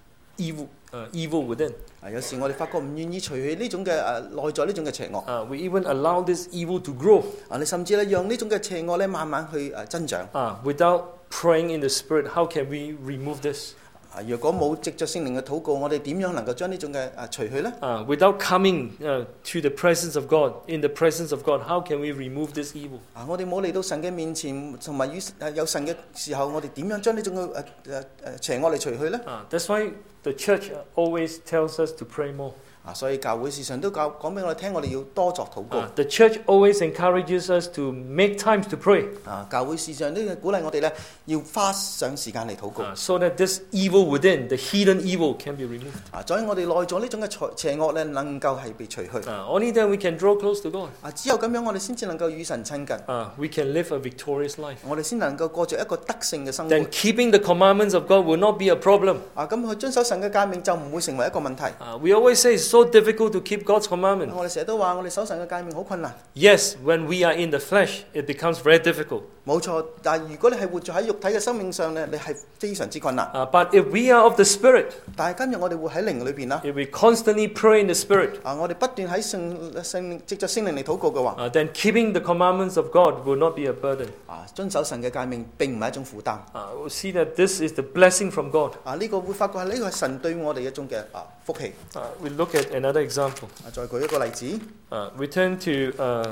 Speaker 1: evil within.
Speaker 2: 有時我哋發覺唔願意除去呢種嘅內在呢種嘅邪惡。
Speaker 1: We even allow this evil to grow.
Speaker 2: 你甚至咧讓呢種嘅邪惡咧慢慢去增長。
Speaker 1: Without praying in the Spirit, how can we remove this?
Speaker 2: 如果冇藉着聖靈嘅禱告，我哋點樣能夠將呢種嘅除去呢？
Speaker 1: Without coming to the presence of God, in the presence of God, how can we remove this evil?
Speaker 2: 我哋冇嚟到神嘅面前，同埋有神嘅時候，我哋點樣將呢種嘅邪惡嚟除去呢？
Speaker 1: That's why the church always tells us to pray more.
Speaker 2: 所以教會時常都講俾我哋聽，我哋要多作禱告。
Speaker 1: The church always encourages us to make times to pray.
Speaker 2: 教會時常都鼓勵我哋咧，要花上時間嚟禱告。
Speaker 1: So that this evil within, the hidden evil, can be removed.
Speaker 2: 所以我哋內在呢種嘅邪惡咧，能夠係被除去。
Speaker 1: Only then we can draw close to God.
Speaker 2: 只有咁樣，我哋先至能夠與神親近。
Speaker 1: We can live a victorious life.
Speaker 2: 我哋先能夠過着一個得勝嘅生活。
Speaker 1: Then keeping the commandments of God will not be a problem.
Speaker 2: 咁去遵守神嘅誡命就唔會成為一個問題。
Speaker 1: We always say it's so difficult to keep God's commandment.
Speaker 2: 我哋成日都話我哋守神嘅誡命好困難。
Speaker 1: Yes, when we are in the flesh, it becomes very difficult.
Speaker 2: 冇錯，但係如果你係活在喺肉體嘅生命上咧，你係非常之困難。
Speaker 1: But if we are of the Spirit,
Speaker 2: 但係今日我哋活喺靈裏邊啦。
Speaker 1: if we constantly pray in the Spirit,
Speaker 2: 我哋不斷喺藉着聖靈嚟禱告嘅話，
Speaker 1: then keeping the commandments of God will not be a burden.
Speaker 2: 遵守神嘅誡命並唔係一種負擔。
Speaker 1: We'll see that this is the blessing from God.
Speaker 2: 呢個會發覺係呢個係神對我哋一種嘅福氣。
Speaker 1: We look at another example.
Speaker 2: 再舉一個例子。
Speaker 1: We turn to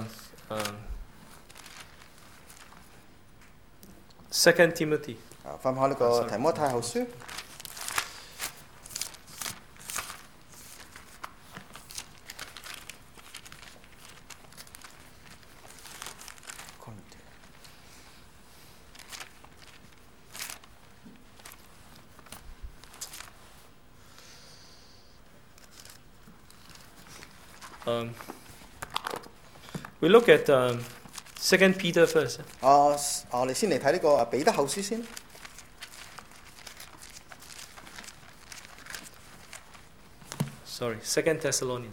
Speaker 1: 2 Timothy.
Speaker 2: 翻返呢個提摩太後書。
Speaker 1: We look at 2 Peter first.
Speaker 2: 我哋先嚟睇呢個彼得後書先。
Speaker 1: Sorry, 2 Thessalonians.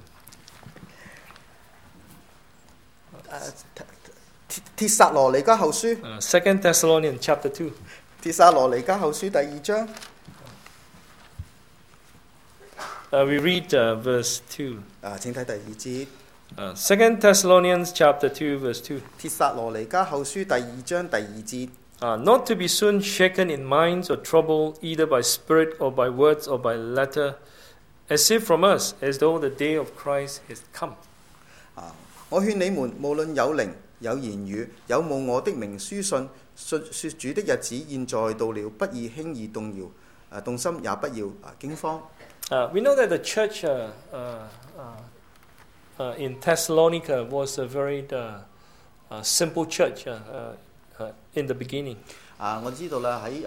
Speaker 2: 帖撒羅尼迦後書。
Speaker 1: 2 Thessalonians chapter 2.
Speaker 2: 帖撒羅尼迦後書第2章。
Speaker 1: We read verse 2.
Speaker 2: 請睇第2節。
Speaker 1: 2 Thessalonians chapter 2 verse 2.
Speaker 2: 帖撒羅尼迦後書第2章第2節。
Speaker 1: Not to be soon shaken in minds or troubled either by spirit or by words or by letter, as if from us, as though the day of Christ has come.
Speaker 2: 我勸你們，無論有靈、有言語、有冒我的名書信，說主的日子現在到了，不宜輕易動搖，動心也不要驚慌。
Speaker 1: We know that the church in Thessalonica was a very simple church in the beginning.
Speaker 2: 我知道啦，喺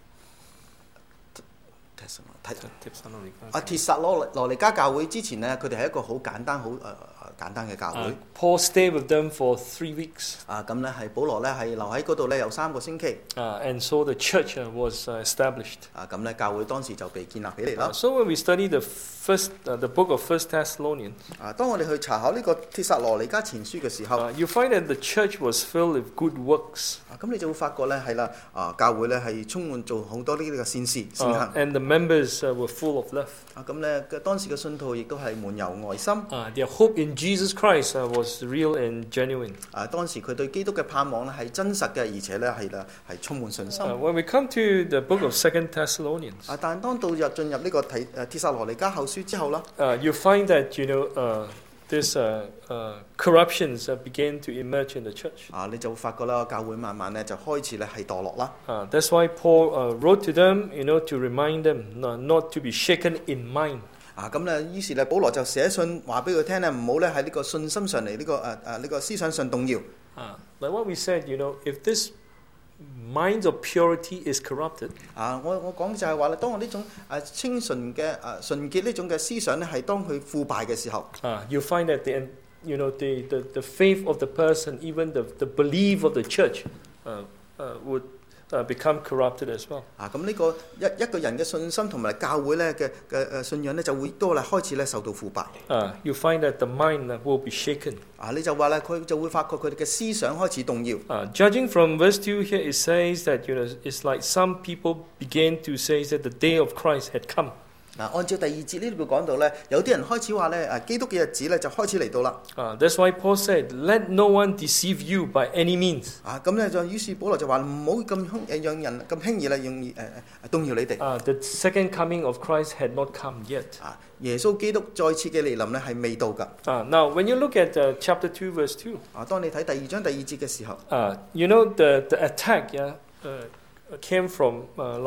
Speaker 2: 帖撒羅尼迦教會之前呢，佢哋係一個好簡單嘅教會。
Speaker 1: Paul stayed with them for 3 weeks.
Speaker 2: 咁呢係保羅呢係留喺嗰度呢有3個星期。
Speaker 1: And so the church was established.
Speaker 2: 咁呢教會當時就被建立起嚟啦。
Speaker 1: So when we study the book of 1 Thessalonians,
Speaker 2: 當我哋去查考呢個帖撒羅尼迦前書嘅時候，
Speaker 1: you find that the church was filled with good works.
Speaker 2: 咁你就會發覺呢係啦，教會呢係充滿做好多呢啲嘅善事善行。
Speaker 1: And the members were full of love.
Speaker 2: 咁呢當時嘅信徒亦都係滿有愛心。
Speaker 1: Their hope in Jesus Christ was real and genuine.
Speaker 2: 當時佢對基督嘅盼望呢係真實嘅，而且呢係充滿信心。
Speaker 1: When we come to the book of 2 Thessalonians,
Speaker 2: 但當進入呢個帖撒羅尼迦後書之後啦
Speaker 1: ，you find that this corruptions began to emerge in the church.
Speaker 2: 你就會發覺啦，教會慢慢呢就開始呢係墮落啦。
Speaker 1: That's why Paul wrote to them, to remind them not to be shaken in mind.
Speaker 2: 咁呢，於是呢，保羅就寫信話俾佢聽呢，唔好呢喺呢個信心上嚟呢個思想上動搖。
Speaker 1: Like what we said, if this mind of purity is corrupted,
Speaker 2: 我講就係話咧，當我呢種清純嘅純潔呢種嘅思想咧，係當佢腐敗嘅時候，
Speaker 1: you find that the faith of the person, even the belief of the church, would become corrupted as well.
Speaker 2: 咁呢個一個人嘅信心同埋教會咧嘅信仰咧，就會多啦開始咧受到腐敗。
Speaker 1: You find that the mind will be shaken.
Speaker 2: 你就話咧，佢就會發覺佢哋嘅思想開始動搖。
Speaker 1: Judging from verse 2 here, it says that it's like some people began to say that the day of Christ had come.
Speaker 2: 按照第二節呢度講到咧，有啲人開始話咧，基督嘅日子咧就開始嚟到啦。
Speaker 1: That's why Paul said, "Let no one deceive you by any means."
Speaker 2: 咁咧就於是保羅就話唔好讓人咁輕易咧容易動搖你哋。
Speaker 1: The second coming of Christ had not come yet.
Speaker 2: 耶穌基督再次嘅嚟臨咧係未到㗎。
Speaker 1: Now, when you look at chapter 2, verse 2,
Speaker 2: 當你睇第二章第二節嘅時候，
Speaker 1: the attack came from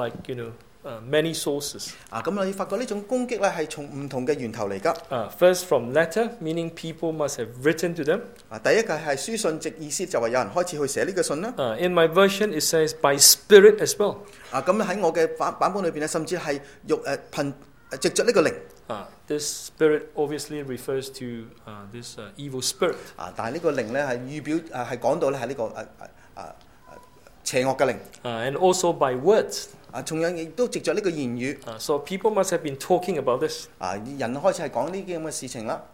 Speaker 1: many sources.
Speaker 2: 咁你發覺呢種攻擊咧係從唔同嘅源頭嚟㗎。
Speaker 1: First from letter, meaning people must have written to them.
Speaker 2: 第一個係書信，即意思就話有人開始去寫呢個信啦。
Speaker 1: In my version, it says by spirit as well.
Speaker 2: 咁喺我嘅版本裏邊咧，甚至係藉着呢個靈。
Speaker 1: This spirit obviously refers to this evil spirit.
Speaker 2: 但係呢個靈咧係預表係講到咧係呢個邪惡嘅靈。
Speaker 1: And also by words.
Speaker 2: 同樣亦都藉着呢個言語。
Speaker 1: So people must have been talking about this.
Speaker 2: 人開始係講呢啲咁嘅事情啦。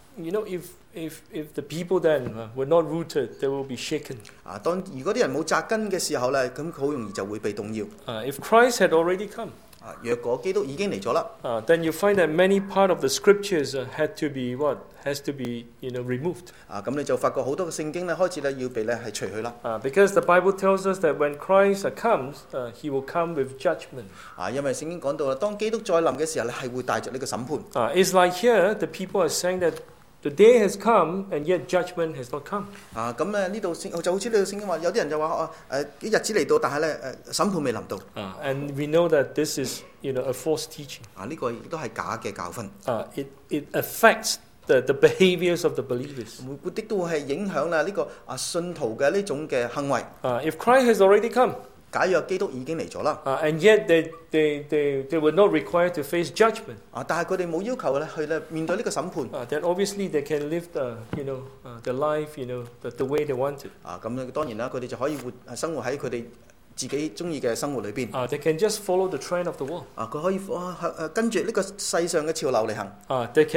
Speaker 1: If the people then were not rooted, they will be shaken.
Speaker 2: 如果啲人冇扎根嘅時候咧，咁好容易就會被動搖。
Speaker 1: If Christ had already come.
Speaker 2: 若果基督已經嚟咗啦
Speaker 1: ，then you find that many part of the scriptures has to be removed.
Speaker 2: 咁你就發覺好多嘅聖經咧開始咧要被咧係除去啦。
Speaker 1: Because the Bible tells us that when Christ comes, he will come with judgment.
Speaker 2: 因為聖經講到啦，當基督再臨嘅時候咧係會帶着呢個審判。
Speaker 1: It's like here the people are saying that the day has come and yet judgment has not come.
Speaker 2: 咁咧呢度就好似呢度聖經話，有啲人就話啲日子嚟到，但係咧審判未臨到。
Speaker 1: And we know that this is a false teaching.
Speaker 2: 呢個亦都係假嘅教訓。
Speaker 1: It affects the behaviors of the believers.
Speaker 2: 目的都會係影響啦呢個信徒嘅呢種嘅行為。
Speaker 1: If Christ has already come.
Speaker 2: 假若基督已經嚟咗啦
Speaker 1: ，and yet they were not required to face judgment.
Speaker 2: 但係佢哋冇要求咧去面對呢個審判。
Speaker 1: Then obviously they can live the life the way they wanted.
Speaker 2: 咁當然啦，佢哋就可以生活喺佢哋自己中意嘅生活裏邊。
Speaker 1: They can just follow the trend of the world.
Speaker 2: 佢可以跟住呢個世上嘅潮流嚟行。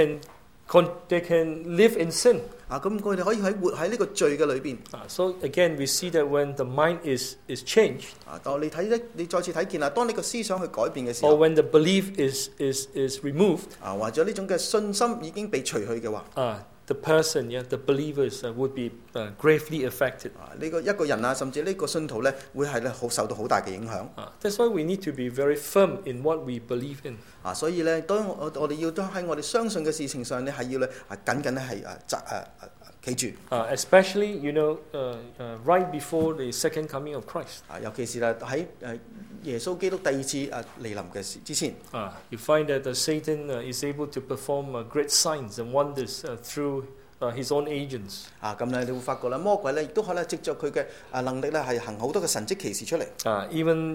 Speaker 1: They can live in sin.
Speaker 2: 咁佢哋可以活喺呢個罪嘅裏邊。
Speaker 1: So again, we see that when the mind is changed.
Speaker 2: 當你再次睇見啦，當你個思想去改變嘅時候。
Speaker 1: Or when the belief is removed.
Speaker 2: 或者呢種嘅信心已經被除去嘅話。
Speaker 1: The person, the believers would be gravely affected.
Speaker 2: 呢個一個人甚至呢個信徒咧，會係咧好受到好大嘅影響。
Speaker 1: That's why we need to be very firm in what we believe in.
Speaker 2: 所以咧，當我哋要喺我哋相信嘅事情上咧，係要咧緊緊咧係企住。
Speaker 1: Especially right before the second coming of Christ.
Speaker 2: 尤其是喺耶穌基督第二次嚟臨嘅之前。
Speaker 1: You find that Satan is able to perform great signs and wonders through his own agents.
Speaker 2: 咁咧，你會發覺咧，魔鬼咧亦都可以藉著佢嘅能力咧，係行好多嘅神蹟奇事出嚟。
Speaker 1: Even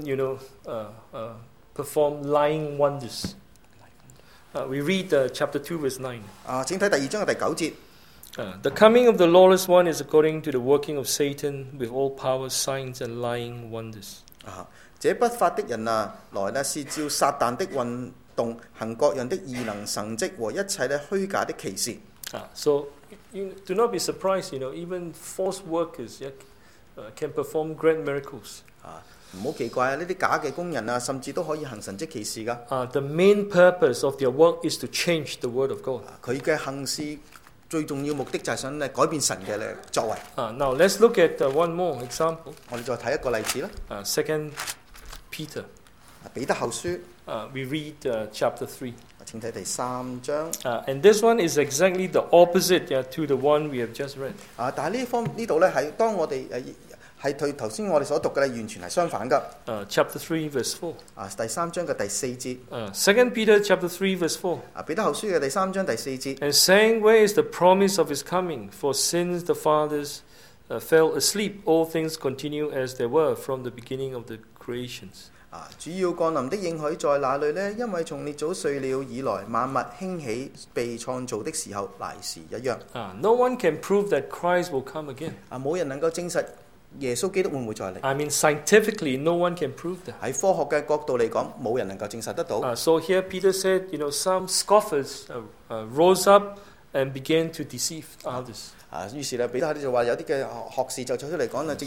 Speaker 1: perform lying wonders. We read chapter 2 verse 9.
Speaker 2: 請睇第二章嘅第9節。
Speaker 1: The coming of the lawless one is according to the working of Satan with all power, signs and lying wonders.
Speaker 2: 這不法的人來呢，是照撒旦的運動，行各樣的異能神蹟和一切的虛假的奇事。
Speaker 1: So you do not be surprised, even false workers can perform great miracles.
Speaker 2: 唔好奇怪呢啲假嘅工人甚至都可以行神蹟奇事噶。
Speaker 1: The main purpose of their work is to change the word of God.
Speaker 2: 佢嘅行事最重要目的就係想改變神嘅作為。
Speaker 1: Now let's look at one more example.
Speaker 2: 我哋再睇一個例子啦。
Speaker 1: Second Peter.
Speaker 2: 彼得後書。
Speaker 1: We read chapter 3.
Speaker 2: 請睇第3章。
Speaker 1: And this one is exactly the opposite to the one we have just read.
Speaker 2: 但係呢度咧係當我哋係對頭先我哋所讀嘅咧完全係相反噶。
Speaker 1: Chapter 3 verse 4.
Speaker 2: 第3章嘅第4節。
Speaker 1: Second Peter chapter 3 verse 4.
Speaker 2: 彼得後書嘅第3章第4節。
Speaker 1: And saying, where is the promise of his coming? For since the fathers fell asleep, all things continue as they were from the beginning of the creations.
Speaker 2: 主要降臨的應許在哪裏呢？因為從列祖睡了以來，萬物興起被創造的時候，乃是一樣。
Speaker 1: No one can prove that Christ will come again.
Speaker 2: 冇人能夠證實耶穌基督會唔會再嚟。
Speaker 1: I mean, scientifically, no one can prove that.
Speaker 2: 喺科學嘅角度嚟講，冇人能夠證實得到。
Speaker 1: So here Peter said, some scoffers rose up and began to deceive others.
Speaker 2: 於是咧，彼得就話有啲嘅學士就走出嚟講啦，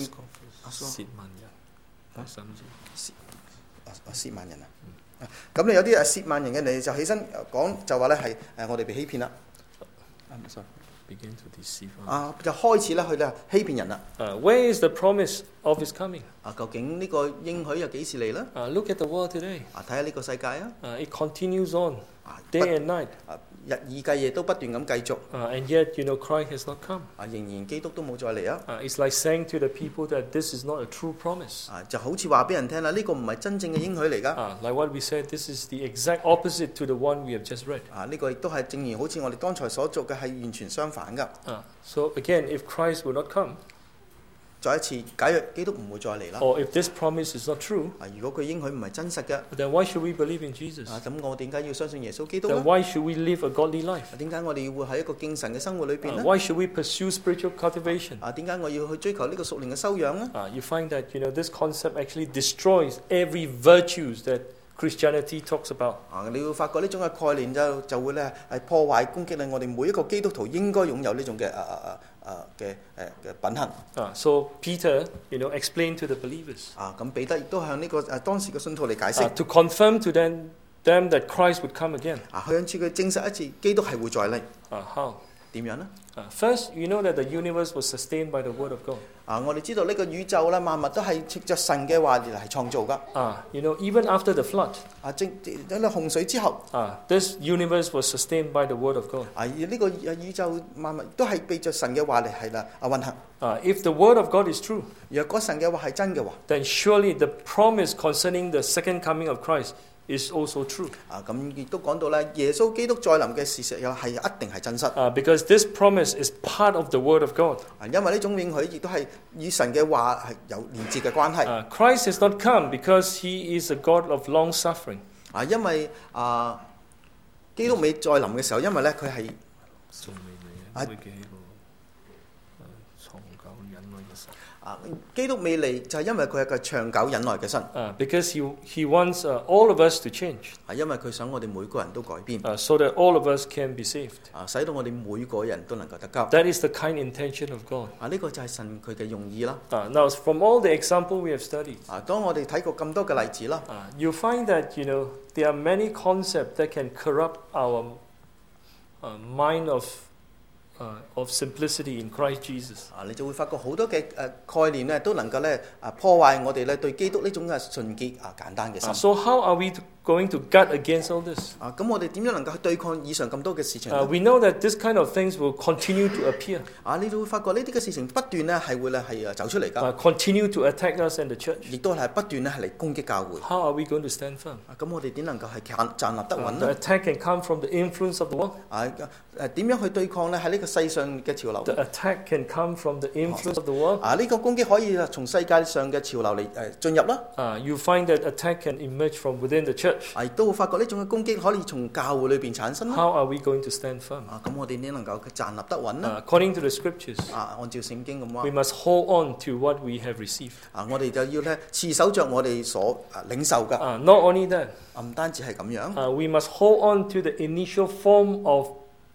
Speaker 2: 褻慢人啊！咁你有啲褻慢人嘅，你就起身講就話咧係我哋被欺騙啦。
Speaker 1: Begin to deceive.
Speaker 2: 就開始咧去咧欺騙人啦。
Speaker 1: Where is the promise of his coming?
Speaker 2: 究竟呢個應許又幾時嚟咧
Speaker 1: ？Look at the world today.
Speaker 2: 睇下呢個世界啊。
Speaker 1: It continues on, day and night.
Speaker 2: 日以繼夜都不斷咁繼續。
Speaker 1: And yet, Christ has not come.
Speaker 2: 仍然基督都冇再嚟啊。
Speaker 1: It's like saying to the people that this is not a true promise.
Speaker 2: 就好似話俾人聽啦，呢個唔係真正嘅應許嚟㗎。
Speaker 1: Like what we said, this is the exact opposite to the one we have just read.
Speaker 2: 呢個亦都係正如好似我哋剛才所做嘅係完全相反㗎。
Speaker 1: So again, if Christ will not come,
Speaker 2: 再一次，假若基督唔會再嚟啦。
Speaker 1: Or if this promise is not true,
Speaker 2: 如果佢應許唔係真實嘅，
Speaker 1: then why should we believe in Jesus?
Speaker 2: 咁我點解要相信耶穌基督
Speaker 1: Then
Speaker 2: 咧？
Speaker 1: why should we live a godly life?
Speaker 2: 點解我哋要活喺一個敬神嘅生活裏邊咧？
Speaker 1: Why should we pursue spiritual cultivation?
Speaker 2: 點解我要去追求呢個屬靈嘅修養咧？
Speaker 1: You find that this concept actually destroys every virtues that Christianity talks about.
Speaker 2: 你會發覺呢種嘅概念就會咧係破壞攻擊咧我哋每一個基督徒應該擁有呢種嘅品行。
Speaker 1: So Peter, explained to the believers.
Speaker 2: 咁彼得亦都向呢個當時嘅信徒嚟解釋。
Speaker 1: To confirm to them that Christ would come again.
Speaker 2: 向次佢證實一次基督係會再嚟。
Speaker 1: How?
Speaker 2: 點樣呢
Speaker 1: ？First, you know that the universe was sustained by the word of God.
Speaker 2: 我哋知道呢個宇宙啦，萬物都係藉着神嘅話嚟創造噶。
Speaker 1: Even after the flood.
Speaker 2: 喺洪水之後。
Speaker 1: This universe was sustained by the word of God.
Speaker 2: 呢個宇宙萬物都係被着神嘅話嚟係啦運行。
Speaker 1: If the word of God is true,
Speaker 2: 若果神嘅話係真嘅話，
Speaker 1: then surely the promise concerning the second coming of Christ is also true.
Speaker 2: 咁亦都講到咧，耶穌基督再臨嘅事實又係一定係真實。
Speaker 1: Because this promise is part of the word of God.
Speaker 2: 因為呢種應許亦都係與神嘅話係有連接嘅關係。
Speaker 1: Christ has not come because he is a God of long suffering.
Speaker 2: 因為基督未再臨嘅時候，因為咧佢係基督未嚟就係因為佢係個長久忍耐嘅神。
Speaker 1: Because he wants all of us to change.
Speaker 2: 因為佢想我哋每個人都改變。
Speaker 1: So that all of us can be saved.
Speaker 2: 使到我哋每個人都能夠得救。
Speaker 1: That is the kind intention of God.
Speaker 2: 呢個就係神佢嘅用意啦。
Speaker 1: Now from all the example we have studied.
Speaker 2: 當我哋睇過咁多嘅例子啦。
Speaker 1: You find that there are many concepts that can corrupt our mind of simplicity in Christ Jesus.
Speaker 2: 你就會發覺好多嘅概念咧，都能夠咧破壞我哋咧對基督呢種嘅純潔簡單嘅心。
Speaker 1: So how are we going to guard against all this?
Speaker 2: 咁我哋點樣能夠去對抗以上咁多嘅事情
Speaker 1: We know that this kind of things will continue to appear.
Speaker 2: 你就會發覺呢啲嘅事情不斷咧係會咧係走出嚟㗎。
Speaker 1: Continue to attack us and the church.
Speaker 2: 亦都係不斷咧係嚟攻擊教會。
Speaker 1: How are we going to stand firm?
Speaker 2: 咁我哋點能夠係站立得穩呢？
Speaker 1: The attack can come from the influence of the world.
Speaker 2: 點樣去對抗咧？喺呢個世上嘅潮流。
Speaker 1: The attack can come from the influence of the world.
Speaker 2: 呢個攻擊可以從世界上嘅潮流嚟進入啦。
Speaker 1: You find that attack can emerge from within the church.
Speaker 2: 亦都會發覺呢種嘅攻擊可以從教會裏邊產生啦。
Speaker 1: How are we going to stand firm?
Speaker 2: 咁我哋點能夠站立得穩呢？
Speaker 1: According to the scriptures.
Speaker 2: 按照聖經咁話。
Speaker 1: We must hold on to what we have received.
Speaker 2: 我哋就要咧持守着我哋所領受嘅。
Speaker 1: Not only that.
Speaker 2: 唔單止係咁樣。
Speaker 1: We must hold on to the initial form of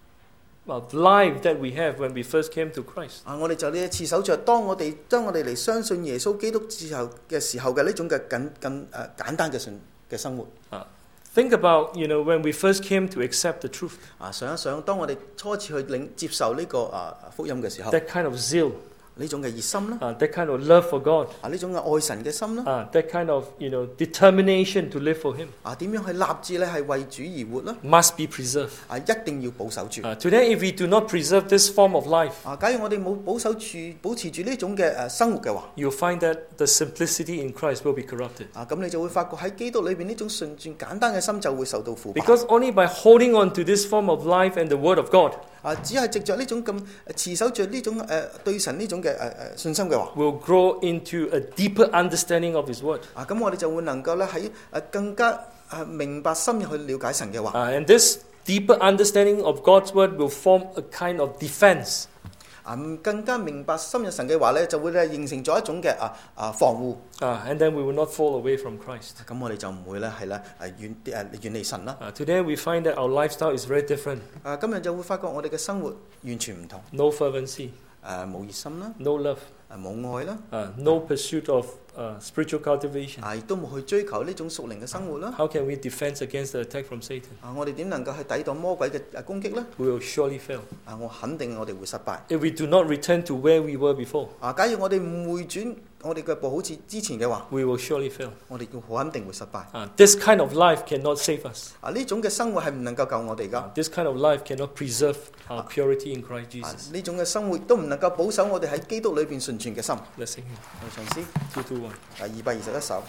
Speaker 1: life that we have when we first came to Christ.
Speaker 2: 我哋就呢持守着當我哋嚟相信耶穌基督之後嘅呢種嘅簡單嘅生活。
Speaker 1: Think about when we first came to accept the truth.
Speaker 2: 想一想，當我哋初次去接受呢個福音嘅時候。
Speaker 1: That kind of zeal.
Speaker 2: 呢種嘅熱心啦。
Speaker 1: That kind of love for God.
Speaker 2: 呢種嘅愛神嘅心啦。
Speaker 1: That kind of determination to live for Him.
Speaker 2: 點樣去立志咧係為主而活啦
Speaker 1: ？Must be preserved.
Speaker 2: 一定要保守住。
Speaker 1: Today, if we do not preserve this form of life.
Speaker 2: 假如我哋冇保持住呢種嘅生活嘅話
Speaker 1: ，you'll find that the simplicity in Christ will be corrupted.
Speaker 2: 咁你就會發覺喺基督裏邊呢種純簡單嘅心就會受到腐敗。
Speaker 1: Because only by holding on to this form of life and the Word of God.
Speaker 2: 只係藉着呢種咁持守着呢種對神呢種嘅信心嘅話，
Speaker 1: we'll grow into a deeper understanding of His Word.
Speaker 2: 咁我哋就會能夠咧喺更加明白深入去了解神嘅話。
Speaker 1: And this deeper understanding of God's Word will form a kind of defense.
Speaker 2: 更加明白深入神嘅話咧，就會咧形成咗一種嘅防護。
Speaker 1: And then we will not fall away from Christ.
Speaker 2: 咁我哋就唔會咧係咧遠離神啦。
Speaker 1: Today we find that our lifestyle is very different.
Speaker 2: 今日就會發覺我哋嘅生活完全唔同。
Speaker 1: No fervency.
Speaker 2: 冇熱心啦。
Speaker 1: No love.
Speaker 2: 冇愛啦。
Speaker 1: No pursuit of spiritual cultivation.
Speaker 2: 亦都冇去追求呢種屬靈嘅生活啦。
Speaker 1: How can we defend against the attack from Satan?
Speaker 2: 我哋點能夠去抵擋魔鬼嘅攻擊呢？
Speaker 1: We will surely fail.
Speaker 2: 我肯定我哋會失敗。
Speaker 1: If we do not return to where we were before,
Speaker 2: 假如我哋唔回轉我哋嘅步好似之前嘅話，
Speaker 1: we will surely fail.
Speaker 2: 我哋好肯定會失敗。
Speaker 1: This kind of life cannot save us.
Speaker 2: 呢種嘅生活係唔能夠救我哋㗎。
Speaker 1: This kind of life cannot preserve our purity in Christ Jesus.
Speaker 2: 呢種嘅生活都唔能夠保守我哋喺基督裏邊純全嘅心。
Speaker 1: Let's sing it.
Speaker 2: 我哋唱詩
Speaker 1: 221.
Speaker 2: 221首。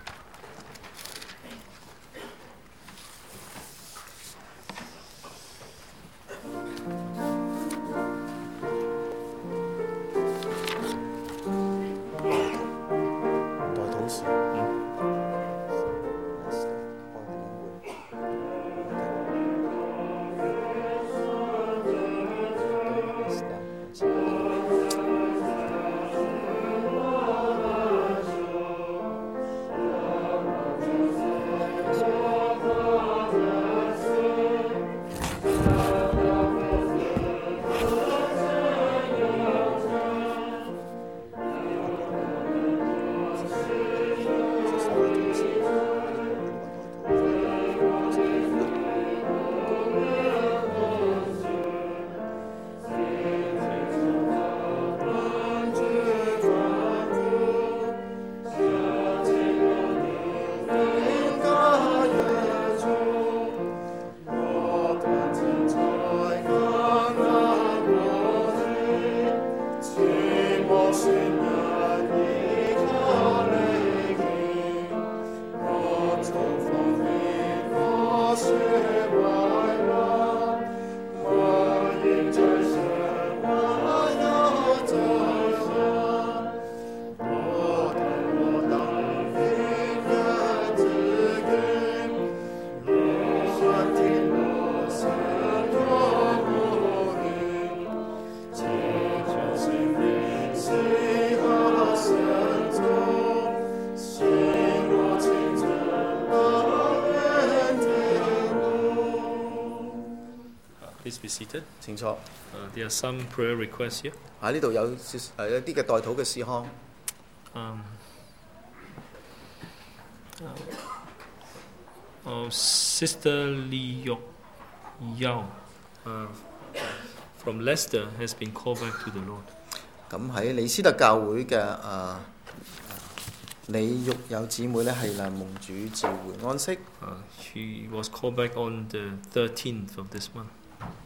Speaker 1: Please be seated.
Speaker 2: 請坐。
Speaker 1: There are some prayer requests here.
Speaker 2: 呢度有一啲嘅代禱嘅事項。
Speaker 1: Sister Lee Yok Yao from Leicester has been called back to the Lord.
Speaker 2: 咁喺李斯特教會嘅李玉友姊妹咧係蒙主召回安息。
Speaker 1: She was called back on the 13th of this month.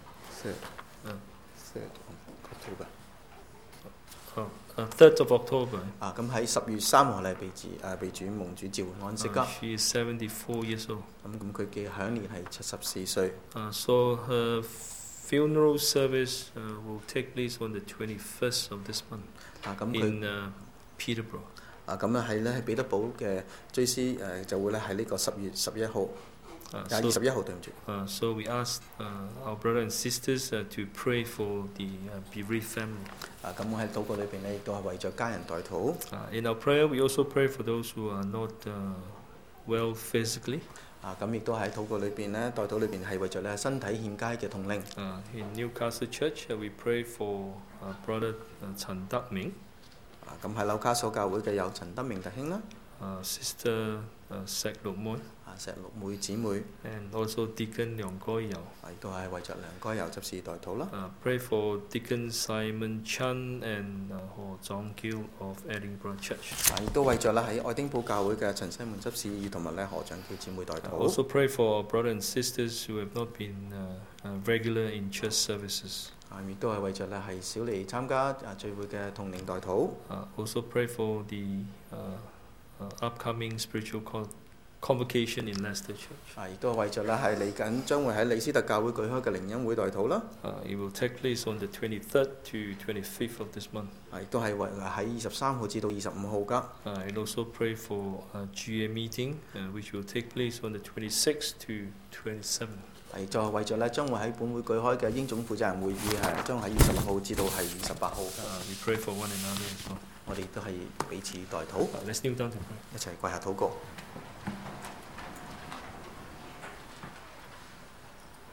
Speaker 1: Third of October.
Speaker 2: 咁喺10月3號咧被主蒙主召回安息㗎。
Speaker 1: She is 74 years old.
Speaker 2: 咁佢嘅享年係74歲。
Speaker 1: So her funeral service will take place on the 21st of this month in Peterborough.
Speaker 2: 咁喺彼得堡嘅追思就會咧喺呢個10月11號。21號對唔住。
Speaker 1: So we ask our brothers and sisters to pray for the bereaved family.
Speaker 2: 咁我喺禱告裏邊咧，亦都係為咗家人代禱。
Speaker 1: In our prayer, we also pray for those who are not well physically.
Speaker 2: 咁亦都喺禱告裏邊咧，代禱裏邊係為咗咧身體欠佳嘅同齡。
Speaker 1: In Newcastle Church, we pray for brother 陳德明。
Speaker 2: 咁喺紐卡素教會嘅有陳德明弟兄啦。
Speaker 1: Sister 石綠妹。
Speaker 2: 石綠妹姊妹
Speaker 1: ，and also Deacon 梁該柔，
Speaker 2: 亦都係為着梁該柔執事代禱啦。
Speaker 1: Pray for Deacon Simon Chan and 何壯嬌 of Edinburgh Church。
Speaker 2: 亦都為着咧喺愛丁堡教會嘅陳西門執事以同埋咧何壯嬌姊妹代禱。
Speaker 1: Also pray for brothers and sisters who have not been regular in church services。
Speaker 2: 亦都係為着咧係少嚟參加聚會嘅同齡代禱。
Speaker 1: Also pray for the upcoming spiritual convocation in Leicester Church.
Speaker 2: 亦都係為咗咧係嚟緊將會喺李斯特教會舉開嘅靈恩會代禱啦。
Speaker 1: It will take place on the 23rd to 25th of this month.
Speaker 2: 亦都係為喺23號至到25號㗎。
Speaker 1: And also pray for a GA meeting, which will take place on the 26th to 27th.
Speaker 2: 再為咗咧將會喺本會舉開嘅英總負責人會議係將喺26號至到係28號。
Speaker 1: We pray for one another as well.
Speaker 2: 我哋都係彼此代禱，
Speaker 1: Let's kneel down to pray.
Speaker 2: 一齊跪下禱告。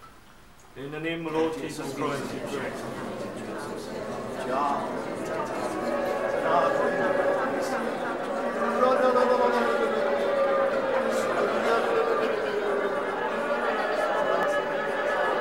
Speaker 1: In the name of Lord Jesus Christ, we pray.